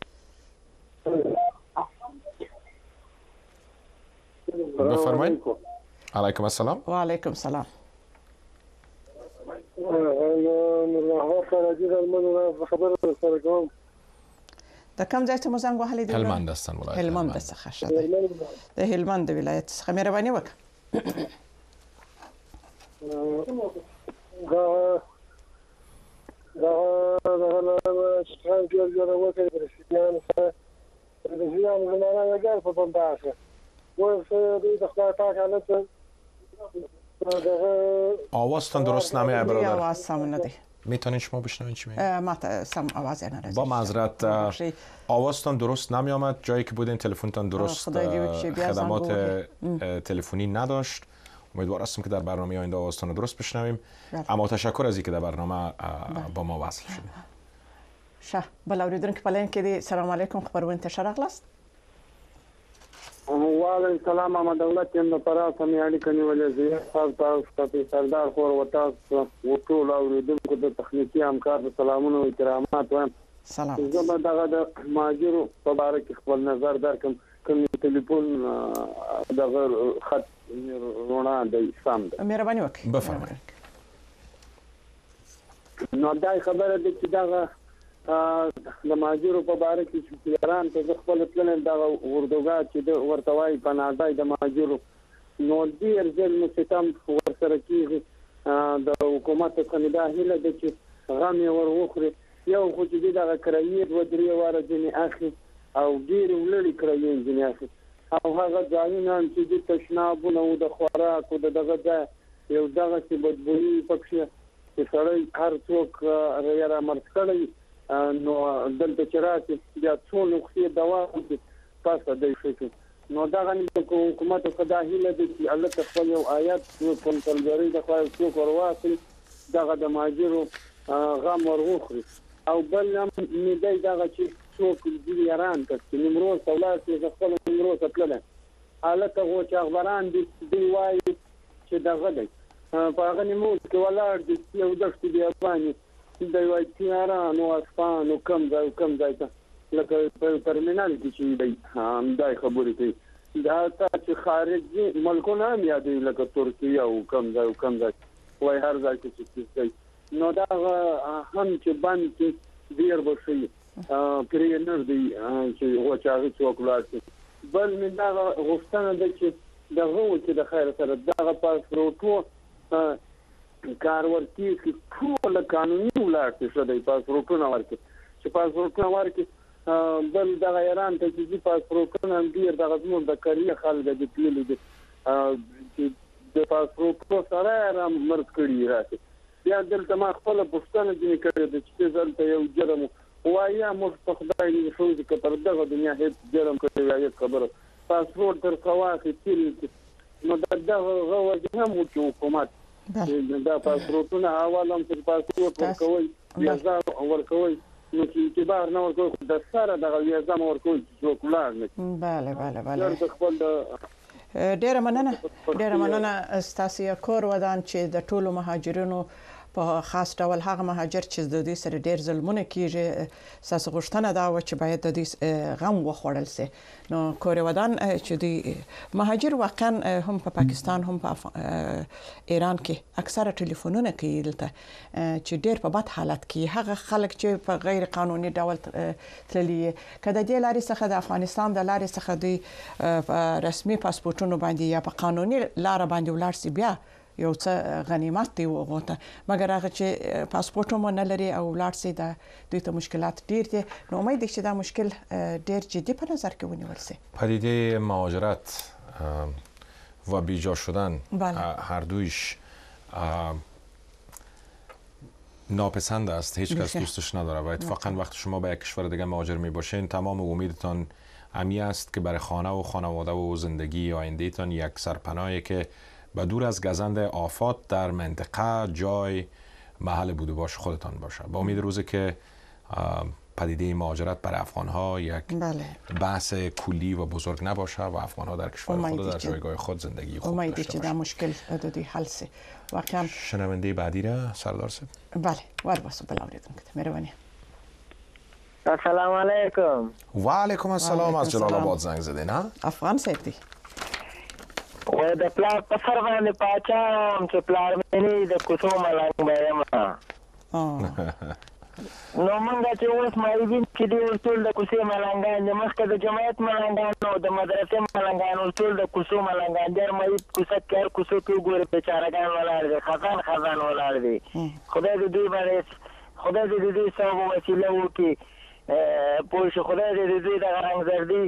بفرمایید علیکم السلام و علیکم السلام د کوم ځای ته مو زنګ وهلی دی؟ هلمند هستن ولایت هلمند څخه شته د هلمند ولایت څخه مهرباني وکړه دا دا دا شتران جوړ جوړ وکړي د سیمانو سره د ځینو زمانه یې په بمباسه وایي د خپل تاکه آوازتان درست نمیاد برادر. آواز سم ندی. میتونین شما بشنوین چی میگه؟ ما سم آواز نرسید. با معذرت آوازتان درست نمیامد جایی که بودین تلفنتان درست خدمات تلفنی نداشت. امیدوار هستم که در برنامه آینده آوازتان درست بشنویم. اما تشکر از اینکه در برنامه با ما وصل شدید. شه بلاوریدونکو په لین کې دی سلام علیکم خبرونه ته شرغلاست وعلیکم السلام محمد دولت یم په راسه مې اړیکه نیولې زه تاسو ته سردار خور و تاسو او ټول اوریدونکو د تخنیکی همکار د سلامونو او احترامات وایم سلام زه به دغه د ماجرو په اړه کې خپل نظر درکم کوم ټلیفون دغه خط رونا د سم ده مهرباني وکړئ بفرمایئ نو دا خبره ده چې دغه د ماجرو په اړه کې چې ایران ته خپل پلان د وردوګا چې د ورتوای په نادای د ماجرو نو ډیر ځل مستم ورسره کیږي د حکومت څخه هیله ده چې غم یې ورغوخري یو خو چې دغه کرایې و درې واره ځنې اخلي او ډیر ولړي کرایې ځنې اخلي او هغه ځایونه چې د تشنابونو او د خوراک او دغه ځای یو دغه چې بدبوئی پکې چې سړی هر څوک را مرګ کړي نو دلته چې راځي بیا څو نقطې دوام دي تاسو د شي نو دا غني د حکومت خدا هیله دي چې الله خپل یو آیات په کنټرولري د خپل څوک ورواسي دغه د ماجرو غم ورغوخري او بل هم نه دغه چې څوک د ایران ته چې نمرو سولات چې خپل نمرو خپل الله ته هو چې اخباران دي دی وایي چې دغه دی په هغه نیمو کې ولاړ دي یو دښت دی افغاني د وای تیاران او اسپان او کم ځای کم ځای ته لکه په ترمینال کې چې دی هم دای خبرې کوي دا چې خارجي ملکونه هم یادې لکه ترکیه او کم ځای او کم ځای وای هر ځای کې چې نو دا هم چې باندې ډیر بشي پرې نه دی چې وچاغي څوک لاړ بل من دا غوښتنه ده چې دغه چې د خیر سره دغه پاسپورټو کار ورکی چې ټول قانوني ولارته شوی پاسپورټونه ورکی چې پاسپورټونه ورکی بل د ایران ته چې پاسپورټونه ډیر دغه زموږ د کریه خلک د پیلې دي چې د پاسپورټ سره را مرګ کړی راځي بیا دلته ما خپل پښتنه دي کړی چې ځلته یو جرم وایا مو په خدای دې شو چې تر دغه دنیا هیڅ جرم کړی یا خبره پاسپورټ تر خواخې تیل نو دغه غوږ هم وکړو حکومت دا پاسپورټونه حواله هم چې پاسپورټ ورکوي ویزا ورکوي نو چې اعتبار نه ورکوي د سره دغه ویزا ورکوي چې څوک لاړ نه bale bale bale ډیره مننه ډیره مننه ستاسو کور ودان چې د ټولو مهاجرینو په خاص ډول هغه مهاجر چې د دوی سره ډیر ظلمونه کیږي ساس غوښتنه دا و چې باید د دوی غم وخوړل شي نو کورې ودان چې دوی مهاجر واقعا هم په پاکستان هم په ایران کې اکثره ټلیفونونه کوي دلته چې ډیر په بد حالت کې هغه خلک چې په غیر قانوني ډول تللي کله د لارې څخه د افغانستان د لارې څخه دوی رسمي پاسپورتونو باندې یا په قانوني لار باندې ولر سي بیا یو څه غنیمت دی وغوته مګر هغه چې پاسپورت مو نه لري او ولر سي د دوی ته مشکلات ډیر دي نو امید چې دا مشکل ډیر جدي په نظر کې ونیول سي پدیده مهاجرت و بیجا شدن هر دویش ناپسند است هیچ کس دوستش نداره و اتفاقا وقتی شما به یک کشور دیگه مهاجر می باشین تمام امیدتان امی است که برای خانه و خانواده و زندگی آینده تان یک سرپناهی که به دور از گزند آفات در منطقه جای محل بود و باش خودتان باشه با امید روزی که پدیده مهاجرت برای افغان‌ها یک بله. بحث کلی و بزرگ نباشه و افغان‌ها در کشور خود در جایگاه خود زندگی خوب داشته باشند. امید مشکل دادی حل سه. واقعا شنونده بعدی را سردار صاحب. بله، وار واسه بلاوریدون که مهربانی. السلام علیکم. و علیکم السلام از جلال آباد زنگ زده نه؟ افغان سیدی. و د پلار په سر باندې پاچام چې پلار مې د کوڅو ملنګ ما نو مونږ چې اوس مایبین چې دی ټول د کوڅې ملنګان د مخکې د جماعت ملنګان او د مدرسې ملنګان ټول د کوڅو ملنګان در مې کوڅه کار کوڅو کې ګوره بیچارهګان ولاړ دي خزان خزان ولاړ دي خدای دې دوی باندې خدای دې دوی سبب وسیله وکړي پوه خدای دې دوی د رنګ زردي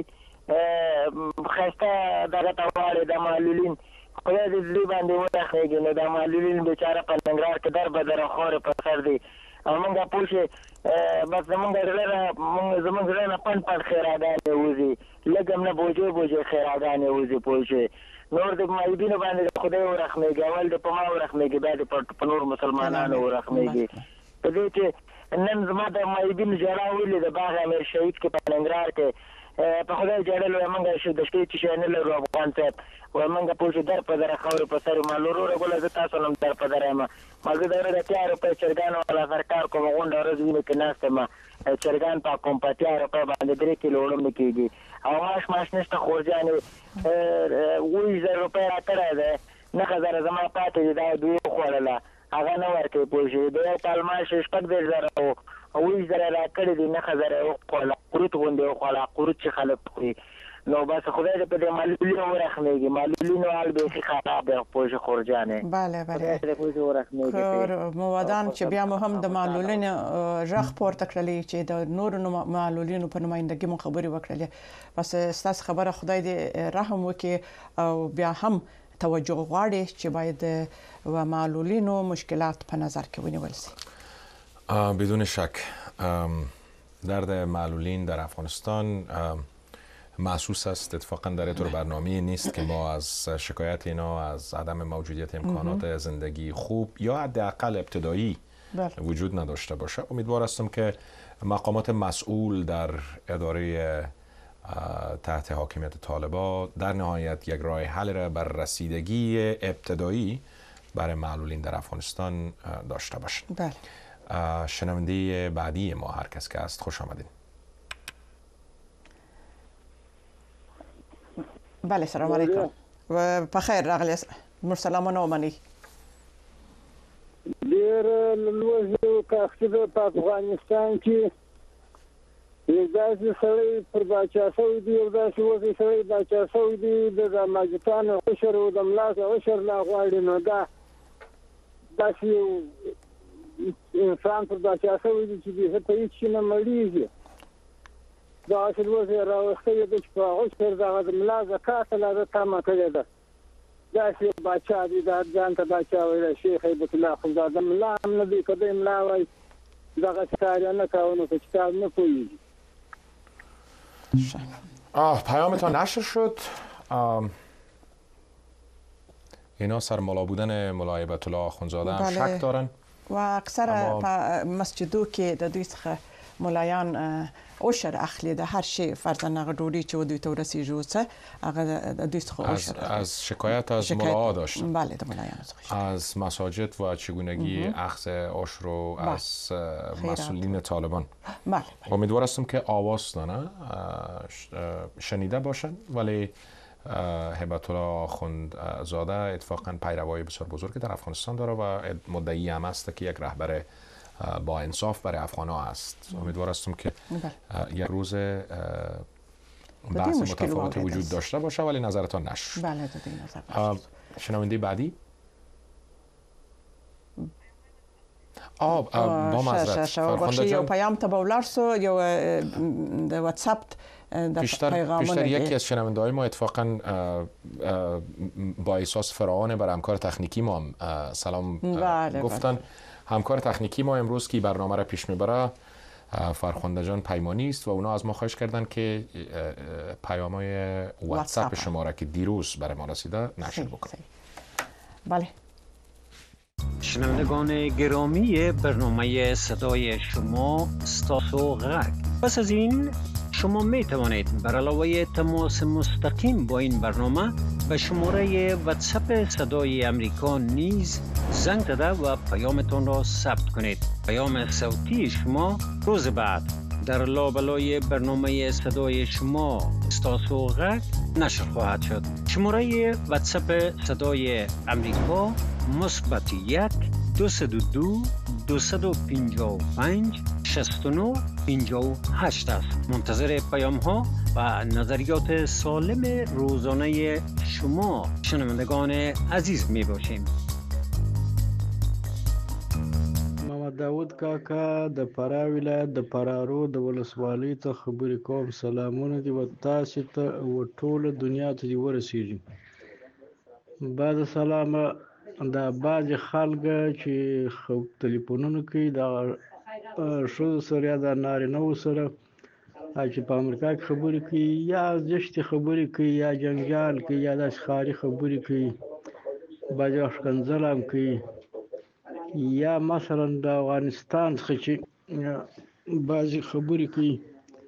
خسته دغه تواړه د معلولین خدای دې دوی باندې ورخېږي نو د معلولین بیچاره په ننګرهار کې در بدر خور په سر دي موږ پوښي بس موږ لري موږ زموږ نه پن پن خیرادانه وځي لګم نه بوجو بوجو خیرادانه وځي پوښي نور د مایبینو باندې خدای ورخمېږي اول د پما ورخمېږي بعد په نور مسلمانانو ورخمېږي په دې چې نن زما د مایبین جلا ویلې د باغ امیر شهید کې په ننګرهار کې په خدای جړل موږ شو د شته چې نه لرو افغان صاحب و موږ پوښي در په در خور په سر مالورو رګول زه تاسو نن در په درما مګر دا د تیار په چرګانو ولا سرکار کوم غونډه ورځ ویني کې ناشته ما چرګان په کوم په تیار په باندې درې کیلو وړم کېږي او ماش ماش نشته خورجانې وې زر روپیا راکړه ده نه خزر زما پاتې دا دوی خوړله هغه نه ورکې پوښي د کلماش شپږ ډېر زره او وې زر راکړه دي نه خزر خوړله قروت غونډه خوړله قروت چې خلک کوي نو بس خدای دې په دې معلولینو ورخمېږي معلولینو حال به خراب دی پوه خورجانې bale bale موادان چې بیا مو هم د معلولینو ژغ پورته کړلې چې د نورو معلولینو په نمائندګۍ مو خبرې وکړلې بس ستاسو خبره خدای دې رحم وکړي او بیا هم توجه غواړي چې باید و معلولینو مشکلات په نظر کې ونیول شي بدون شک درد معلولین در افغانستان محسوس است اتفاقا در طور برنامه نیست که ما از شکایت اینا از عدم موجودیت امکانات زندگی خوب یا حداقل ابتدایی وجود نداشته باشه امیدوار هستم که مقامات مسئول در اداره تحت حاکمیت طالبان در نهایت یک راه حل را بر رسیدگی ابتدایی برای معلولین در افغانستان داشته باشند. بله. شنونده بعدی ما هر کس که است خوش آمدین. بله سلام علیکم و بخیر راغلی مرسلامونه ومني ډېر لوی کاخته په افغانستان کې داسې سړی پر باچا شوی دی او داسې وځي سړی باچا شوی دی د ماجتان عشر او د ملاس عشر لا غواړي نو دا داسې انسان پر باچا شوی دی چې دې ته هیڅ نه مړیږي دا اصل وځي راوخته د چې په عشر دغه د ملا زکات لا تمه کړی ده داسې باچا دی دا ځان ته باچا ویل شیخ هیبت الله خدا د ملا هم نه دی کده ملا وای دغه کار نه کاونه چې کار نه کوي آه پیامتان نشر شد اینا سرمالا بودن ملا هیبت الله اخوندزاده هم شک دارن و اکثر مسجدو کې د دوی څخه ملایان اوشر اخلی ده هر شی فرزن نغ دوری چه دوی تو رسیجه وسه اگر دوی خو اوشر از شکایت از ملاها داشتن. بله ده ملایان از مساجد و چگونگی اخذ عشر و از مسئولین طالبان. بله. امیدوار هستم که آواز دانه شنیده باشن، ولی هبت الله آخوندزاده اتفاقا پیروای بسیار بزرگی در افغانستان داره و مدعی هم است که یک رهبر با انصاف برای افغان ها است. امیدوار هستم که یک روز بحث متفاوت وجود داشته باشه ولی نظرتان نشد. بله دادی نظر. شنونده بعدی آه با معذرت فرخنده جان پیام تا باولارسو یا واتساپ پیشتر پیشتر یکی از شنونده های ما اتفاقا با احساس فراوان بر همکار تکنیکی ما هم سلام بله گفتن. بله. همکار تکنیکی ما امروز که برنامه را پیش میبره فرخنده جان پیمانی است و اونا از ما خواهش کردن که پیام‌های واتساپ شما را که دیروز برای ما رسیده نشر بکنیم. بله. شنوندگان گرامی برنامه صدای شما ستاسو غرق. پس از این شما می توانید بر علاوه تماس مستقیم با این برنامه به شماره واتساپ صدای امریکا نیز زنگ زده و پیامتان را ثبت کنید. پیام صوتی شما روز بعد در لابلای برنامه صدای شما ستاسو غرق نشر خواهد شد. شماره واتساپ صدای امریکا مثبت یک دویست و دو دویست و پنجاه و پنج شصت و نه پنجاه و هشت است. منتظر پیام ها و نظریات سالم روزانه شما شنوندگان عزیز می باشیم. محمد داود کاکا د فراه ولایت د فرارو د ولسوالۍ ته خبرې کوم. سلامونه دي و تاسو ته او ټول دنیا ته دي ورسیږي. بعد سلام دا بعض خلک چې ټلیفونونه کوي دا شو سره یا د نارینه سره چې په امریکا کې خبرې کوي یا زشت خبرې کوي یا جنجال کوي یا د ښکاري خبرې کوي بعض وخت کنځل هم کوي یا مثلا د افغانستان څخه چې بعضې خبرې کوي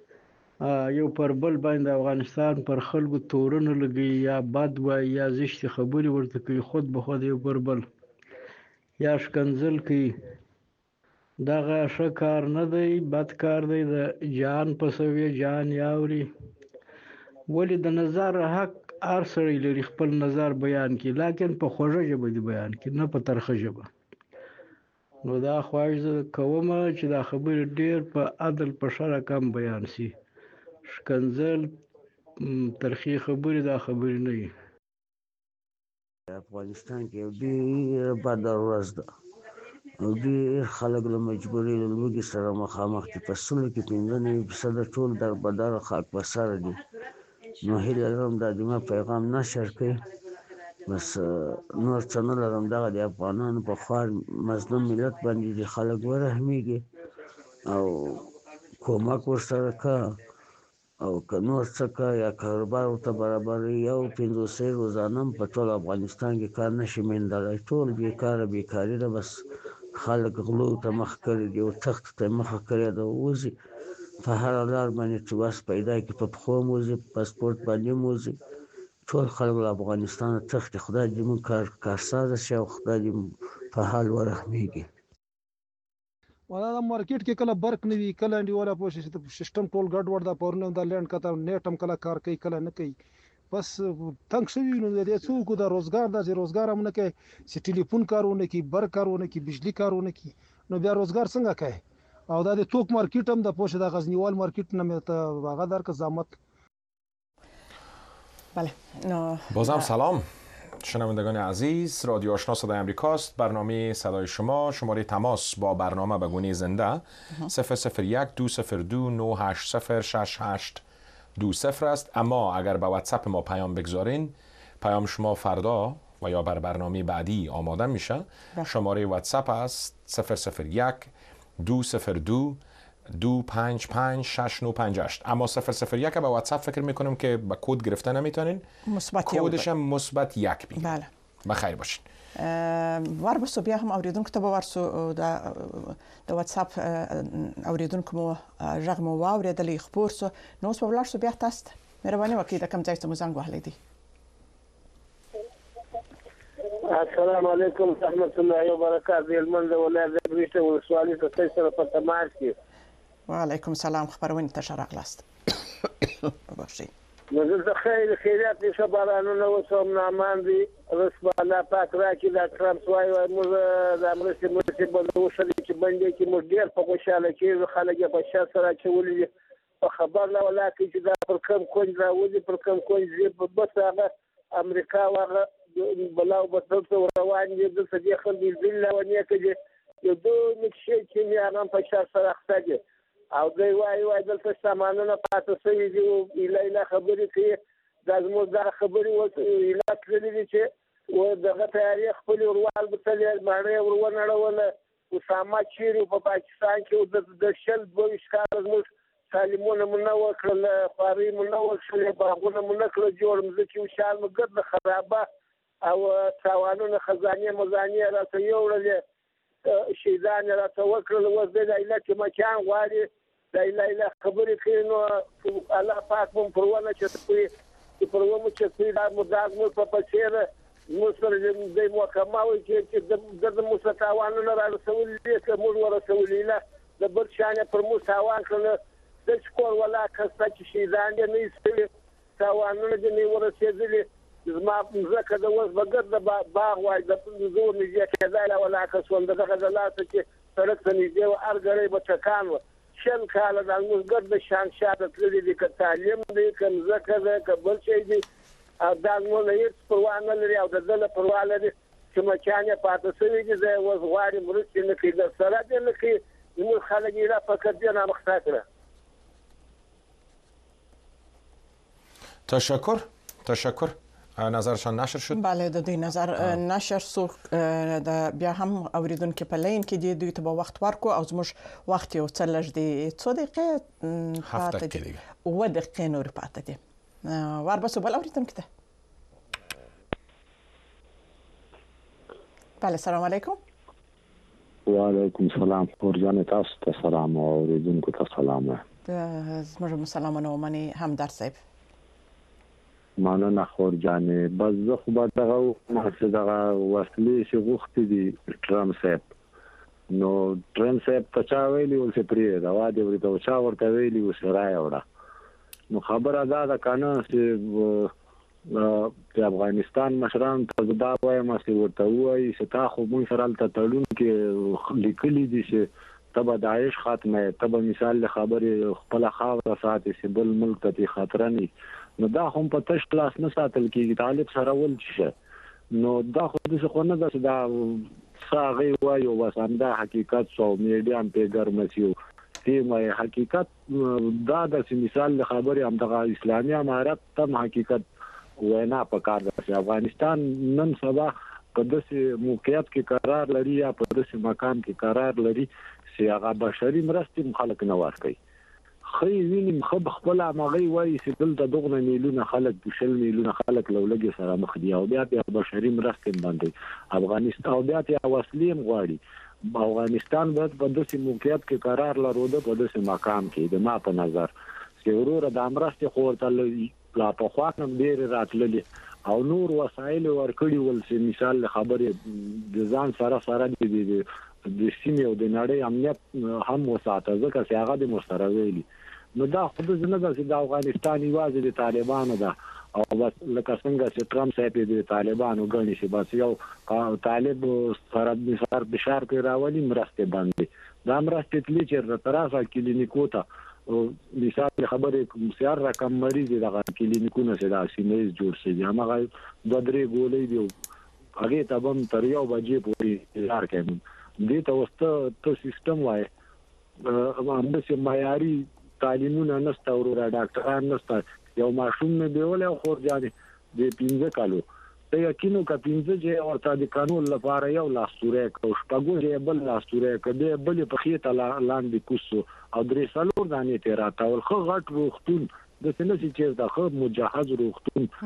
یو پر بل باندې افغانستان پر خلکو تورونه لګوي یا بد وایي یا زشتې خبرې ورته کوي خود به خود یو پر بل یا ښکنځل کوي. دغه ښه کار نه دی، بد کار دی. د جان پسوي جان یاوري ولې د نظر حق هر سړی لري خپل نظر بیان کړي، لیکن په خوږه ژبه دی بیان کړي نه په ترخه ژبه. نو دا خواهش کوم چې دا خبرې ډېر په عدل په ښه رقم بیان شي. ښکنځل ترخې خبرې دا خبرې نه وي. افغانستان کې ډېره بده ورځ ده او ډېر خلک له مجبورۍ له لوږې سره مخامخ دي. په سلو کې پنځه نوي فیصده ټول دربدره خاک بسره دي. نو هیله لرم دا زما پیغام نشر کړي. بس نور څه نه لرم، دغه د افغانانو په خوار مظلوم ملت باندې دي خلک ورحمېږي او کومک ورسره که او که نور څه که یا کاروبار ورته برابروي. یو پنځوسۍ روزانه هم په ټول افغانستان کې کار نشي میندلی. ټول بېکاره بېکاري ده. بس خلک غلو ته مخ کړي دي او تختو ته یې مخه کړې ده. وځي په هره لار باندې چې وس پیدا کړي په پښو هم وځي په پاسپورټ باندې هم وځي. ټول خلک له افغانستانه تښتي. خدای دې موږ کار کارسازه شي او خدای دې په حال ورحمېږي. ولا دا مارکیټ کې کله برق نه وي کله انډیواله پوه شي سیستم ټول ګډوډ ده. پرونه دا لینډ کته نیټ هم کله کار کوي کله نه کوي. بس تنګ شوي نو د دې څوک د روزګار داسې روزګار هم نه کوي چې ټلیفون کارونه کوي برق کارونه کوي بجلی کارونه کوي نو بیا روزګار څنګه کوي. او دا د توک مارکیټ هم د پوه شي د غزنیوال مارکیټ نه مې ته هغه درکه زحمت. بله بازم سلام شنوندگان عزیز. رادیو آشنا صدای امریکاست. برنامه صدای شما. شماره تماس با برنامه به گونه زنده صفر صفر یک دو صفر دو نه هشت صفر شش هشت دو صفر است. اما اگر به واتساپ ما پیام بگذارین پیام شما فردا و یا بر برنامه بعدی آماده میشه. شماره واتساپ است صفر صفر یک دو صفر دو دو پنج پنج شش نو پنج هشت. اما صفر صفر یک به واتساپ فکر میکنم که با کد گرفته نمیتونین. مثبت کدش هم مثبت یک بگید. بله بخیر باشین. ور بسو بیا هم اوریدونکو ته ورسو د د واتس اپ اوریدونکو مو ژغ مو واوریدلې خبر سو نو اوس په ولاړ سو بیا تاسو مهرباني وکړئ د کوم ځای ته مو زنګ وهلی دی. السلام علیکم ورحمۃ اللہ وبرکاتہ. المنده ولایت د بریټه ولسوالۍ ته سره په تماس کې. وعلیکم السلام. خبرونه ته شرغلاست. باشي. نو زه خیر خیرات دې خبرانو نو سم نامان دي رسول الله پاک راکې دا ترامپ وایي موږ د امریکا مرسي بلو شري چې باندې کې موږ ډېر په خوشاله کې خلک په شاته سره چولې په خبر لا ولا کې چې دا پر کوم کوم راوځي پر کوم کوم زی په بس هغه امریکا هغه بلاو بتلته روان دي د سدي خلک ذله ونی کې یو دوه نشي چې هغه په شاته سره اخته او دوی وایي وایي دلته سامانونه پاتې شوي دي او ایله خبرې کوي دا زموږ دا خبرې اوس ایله کړلې دي چې و دغه تیارې خپل وروال به تل باندې ورونړوله اسامه چیرې په پاکستان کې د شل دوه کال زموږ تعلیمونه مو نه وکړل خواري مو نه وکړل باغونه مو نه کړل جوړ مځکې وشال مو ګرد خرابه او تاوانونه خزانې مزانې راته یوړلې شیدان راته وکړل اوس د ایله کې مکان غواړي دا ایله خبرې کوي نو الله پاک مو پرونه چې چې پرونه چې دا مداز مو په پچیر مو سره د محکماوي چې د مستوانو را رسول دي چې موږ ورسولینه د بل شانه پر مو تاوان کړل د سکور ولا کسه چې شیدان دې نه ایستلي تاوانونه دې نه ورسېدلي زما ځکه د وس بغیر د باغ وای د زور نږدې کېدای ولا کسون دغه غلاته چې سړک ته نږدې او ارګړې به ټکان و شل کال د موږ د شان شاته تللي دي که تعلیم دی که ځکه ده که بل شي دي او دا نو نه هیڅ پروا نه لري او د دله پروا لري چې مکان یې پاتې شوي دي زه اوس غواړم مرستې نه کوي در سره دې نه کوي زموږ خلک یې را فقط دې نامخته کړه. تشکر تشکر. نظرشان نشر شد؟ بله د دوی نظر نشر سو د بیا هم اوریدونکو په لین کې دی دوی ته به وخت ورکو او زموږ وخت یو څه لږ دی څو دقیقې پاتې دي اوه دقیقې نور پاتې دي. ور بسو بل اوریدونکو ته. بله سلام علیکم. وعلیکم سلام. ورجان تاسو ته سلام او اوریدونکو ته سلام. زموږ مسلمانو منی هم در صاحب مننه خورجانې بس زه خو به دغه چې دغه وسلې چې غوښتې دي ټرمپ صاحب نو ټرمپ صاحب ته چا ویلي ول چې پرېږده وعدې ورته چا ورته ویلي اوس یې رایې وړه نو خبره دا ده که نه چې د افغانستان مشرانو ته زه دا وایم چې ورته ووایي چې تا خو مونږ سره هلته تړون کې لیکلي دي چې ته به داعش ختمه ته به مثال د خبرې خپله خاوره ساتې چې بل ملک ته ترې خطره نه نو دا هم په تش کلاس نه ساتل کېږي طالب سره ول چې نو دا خو داسې خو نه ده چې دا څه هغې وایي او بس همدا حقیقت شو میډیا هم پرې ګرمه شي سیم وایي حقیقت دا ده چې مثال د خبرې همدغه اسلامي امارت ته هم حقیقت وینا پکار ده چې افغانستان نن سبا په داسې موقعیت کې قرار لري یا په داسې مقام کې قرار لري چې هغه بشري مرستې هم خلک نه ورکوي خی وینم خب خپل امغه وایي چې دلته دغه میلیونه خلک بشل میلیونه خلک لولګي سره مخ دي او بیا په بشري مرستې باندې افغانستان او بیا په وسلې غواړي افغانستان باید په داسې موقعیت کې قرار لرود په داسې مقام کې د ما په نظر چې وروره د امرستې خورته لا په خواطم ډیر راتللي او نور وسایل ورکړي ول چې مثال خبرې د ځان سره سره دي د سیمې او د نړۍ امنیت هم وساته ځکه چې هغه د مستره ویلي نو دا خود نه ده چې د افغانستان یوازې د طالبانو ده او بس لکه څنګه چې ټرمپ صاحب د طالبانو ګڼي چې بس یو طالب سره بشار بشار پې راولي مرستې باندې دا مرستې تلي چې تراسه کلینیکو ته مثال خبرې سیار رقم مریض دغه کلینیکونه چې دا سیمې جوړ شي هغه دوه درې ګولې دی هغه ته هم تر یو بجې پورې انتظار کوي دې ته وسته ته سیستم وای هم چې معیاري تعلیمونه نشته وروره ډاکټران نشته یو ماشوم نه دیول او خورجانې د پنځه کالو ته یقینو که پنځه چې ورته د قانون لپاره یو لاستوری کو شپږو چې بل لاستوری کده بل په خېته لاندې کوسو او درې څلور دانې ته راتاول خو غټ روختون د څنګه چې دا خو مجهز روختون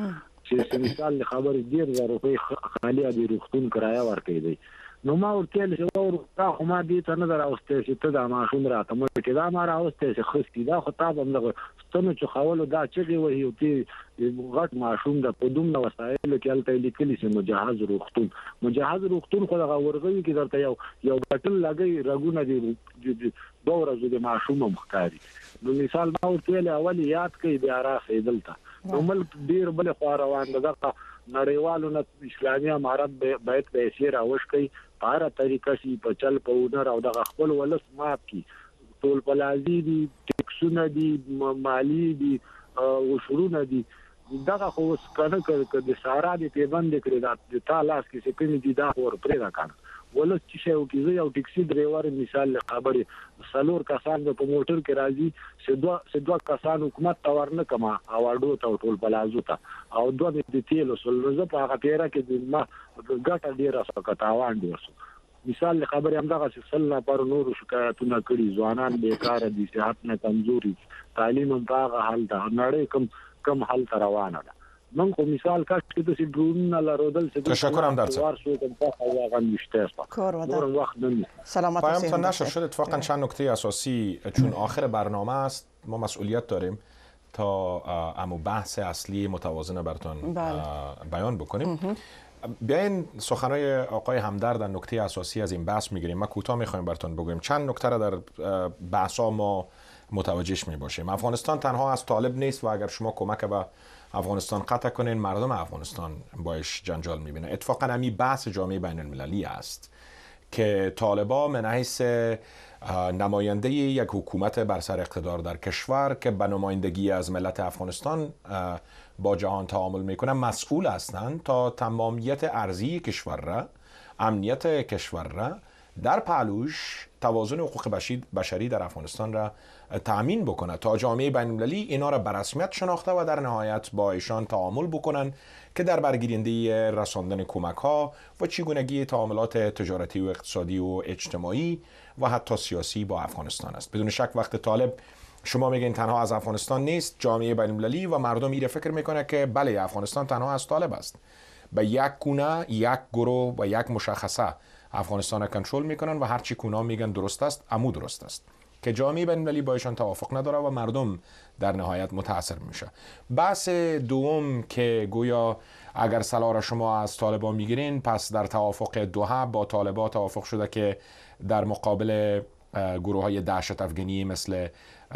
چې مثال خبرې ډیر زره روپۍ خالي د روغتون کرایه ورکړي. نو ما ورته ویل چې ورته خو ما دې ته نه دراوسته چې ته دا ماشوم راته مو چې دا ما راوسته چې خستی دا خو تاسو هم دغه ستنو چې خولو دا چې وي او تی غټ ماشوم د پدوم نو وسایل کې الته لیکلي چې مجهز روغتون مجهز روغتون خو دغه ورغوي کې درته یو یو بټل لګي رګونه دي دوه ورځې د ماشوم مخکاري. نو مثال ما ورته ویل اول یاد کړئ بیا راځي دلته نو ملک ډیر بل خو روان دغه نړیوالو نه اسلامي امارت باید پیسې راوښکي په هر طریقه شي په چل په ونر او د خپل ولس ماپ کی ټول پلازي دي ټیکسونه دي مالی دي او شروع دي دغه خو څنګه کړه د سارا دي پیبند کړی دا د تالاس کې څه کوي دي دا ور پرې راکړه ولس چې شو کې یو ټیکسي ډرایور مثال خبرې سلور کسان په موټر کې راځي سدوا سدوا کسان حکومت تور نه کما اواډو ته ټول پلازو ته او دوه د تیلو سلوزه په هغه پیرا کې د ما ګټه ډیره سکه تاوان دي مثال خبرې هم دغه سلنه پر نور شکایتونه کړي ځوانان بیکاره دي صحت نه کمزوري تعلیم هم هغه حال ده نړۍ کم کم حال روانه ده. من خو مثال کاش که دسی درون نلارودل سه تشکرم در وار شو کم تا واقعا بیشتر کار و وقت نمی سلامت پایم تا نشه شد اتفاقا چند نکته اساسی چون آخر برنامه است ما مسئولیت داریم تا امو بحث اصلی متوازن براتون بیان بکنیم. بیاین سخنرانی آقای همدرد در نکته اساسی از این بحث میگیریم. ما کوتاه میخوایم براتون بگویم چند نکته را در بحثا ما متوجهش میباشیم. افغانستان تنها از طالب نیست و اگر شما کمک به افغانستان قطع کنین مردم افغانستان باش جنجال میبینه. اتفاقا همین بحث جامعه بین المللی است که طالبا من حیث نماینده یک حکومت بر سر اقتدار در کشور که به نمایندگی از ملت افغانستان با جهان تعامل میکنن مسئول هستند تا تمامیت ارضی کشور را امنیت کشور را در پهلوش توازن حقوق بشری در افغانستان را تأمین بکنه تا جامعه بین المللی اینا را به رسمیت شناخته و در نهایت با ایشان تعامل بکنن که در برگیرنده رساندن کمک ها و چگونگی تعاملات تجارتی و اقتصادی و اجتماعی و حتی سیاسی با افغانستان است. بدون شک وقت طالب شما میگین تنها از افغانستان نیست، جامعه بین المللی و مردم ایره فکر میکنه که بله افغانستان تنها از طالب است. به یک گونه، یک گروه و یک مشخصه افغانستان را کنترل میکنن و هر چی کونا میگن درست است، امو درست است. که جامعه بین المللی با ایشان توافق نداره و مردم در نهایت متاثر میشه. بحث دوم که گویا اگر سلاح را شما از طالبان میگیرین پس در توافق دوحه با طالبان توافق شده که در مقابل گروه های دهشت افغانی مثل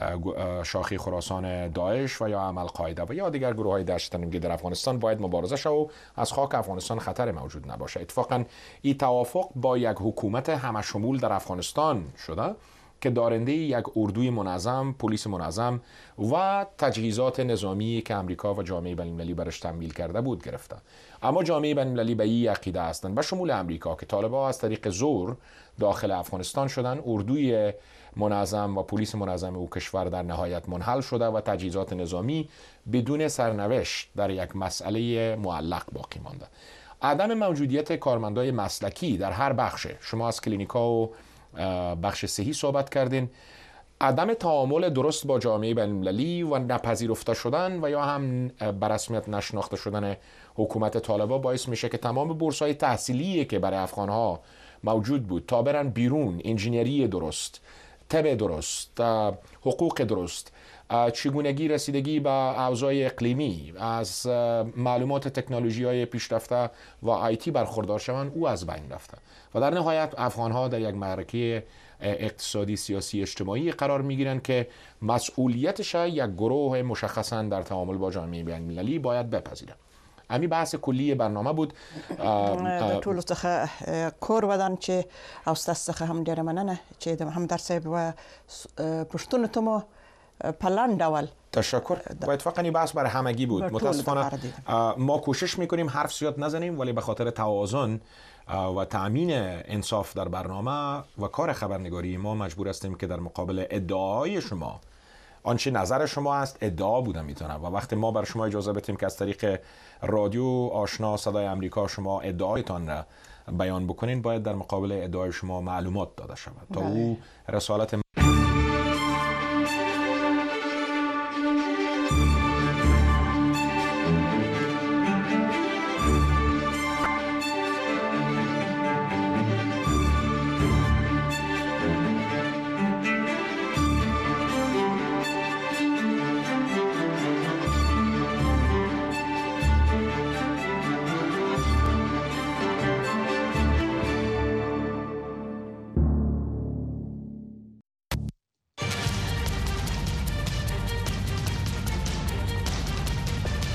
شاخی خراسان داعش و یا عمل قاعده و یا دیگر گروه های دهشت افغانی در افغانستان باید مبارزه شد و از خاک افغانستان خطر موجود نباشه. اتفاقا این توافق با یک حکومت همشمول در افغانستان شده که دارنده یک اردوی منظم، پلیس منظم و تجهیزات نظامی که امریکا و جامعه بین المللی برش تمویل کرده بود گرفته. اما جامعه بین المللی به این عقیده هستند و شمول امریکا که طالبان از طریق زور داخل افغانستان شدن، اردوی منظم و پلیس منظم او کشور در نهایت منحل شده و تجهیزات نظامی بدون سرنوشت در یک مسئله معلق باقی مانده. عدم موجودیت کارمندای مسلکی در هر بخش، شما از کلینیکا و بخش صحی صحبت کردین، عدم تعامل درست با جامعه بین المللی و نپذیرفته شدن و یا هم به رسمیت نشناخته شدن حکومت طالبان باعث میشه که تمام بورس‌های تحصیلی که برای افغان‌ها موجود بود تا برن بیرون، انجینری درست، طب درست، حقوق درست، چگونگی رسیدگی به اوضاع اقلیمی، از معلومات تکنولوژی های پیشرفته و آیتی برخوردار شوند، او از بین رفته و در نهایت افغان‌ها در یک معرکه اقتصادی، سیاسی، اجتماعی قرار میگیرند که مسئولیتش یک گروه مشخصا در تعامل با جامعه بین المللی باید بپذیره. امی بحث کلی برنامه بود. د ټولو څخه کور ودان چې او ستاسو څخه هم ډیره مننه چې د همدرد صاحب و پښتون ته مو په لاندې ډول تشکر. و اتفاقا این بحث برای همگی بود. متاسفانه ما کوشش میکنیم حرف زیاد نزنیم ولی به خاطر توازن و تأمین انصاف در برنامه و کار خبرنگاری ما مجبور هستیم که در مقابل ادعاهای شما، آنچه نظر شما است ادعا بوده میتونه و وقتی ما بر شما اجازه بدیم که از طریق رادیو آشنا صدای امریکا شما ادعایتان را بیان بکنین، باید در مقابل ادعای شما معلومات داده شود تا او رسالت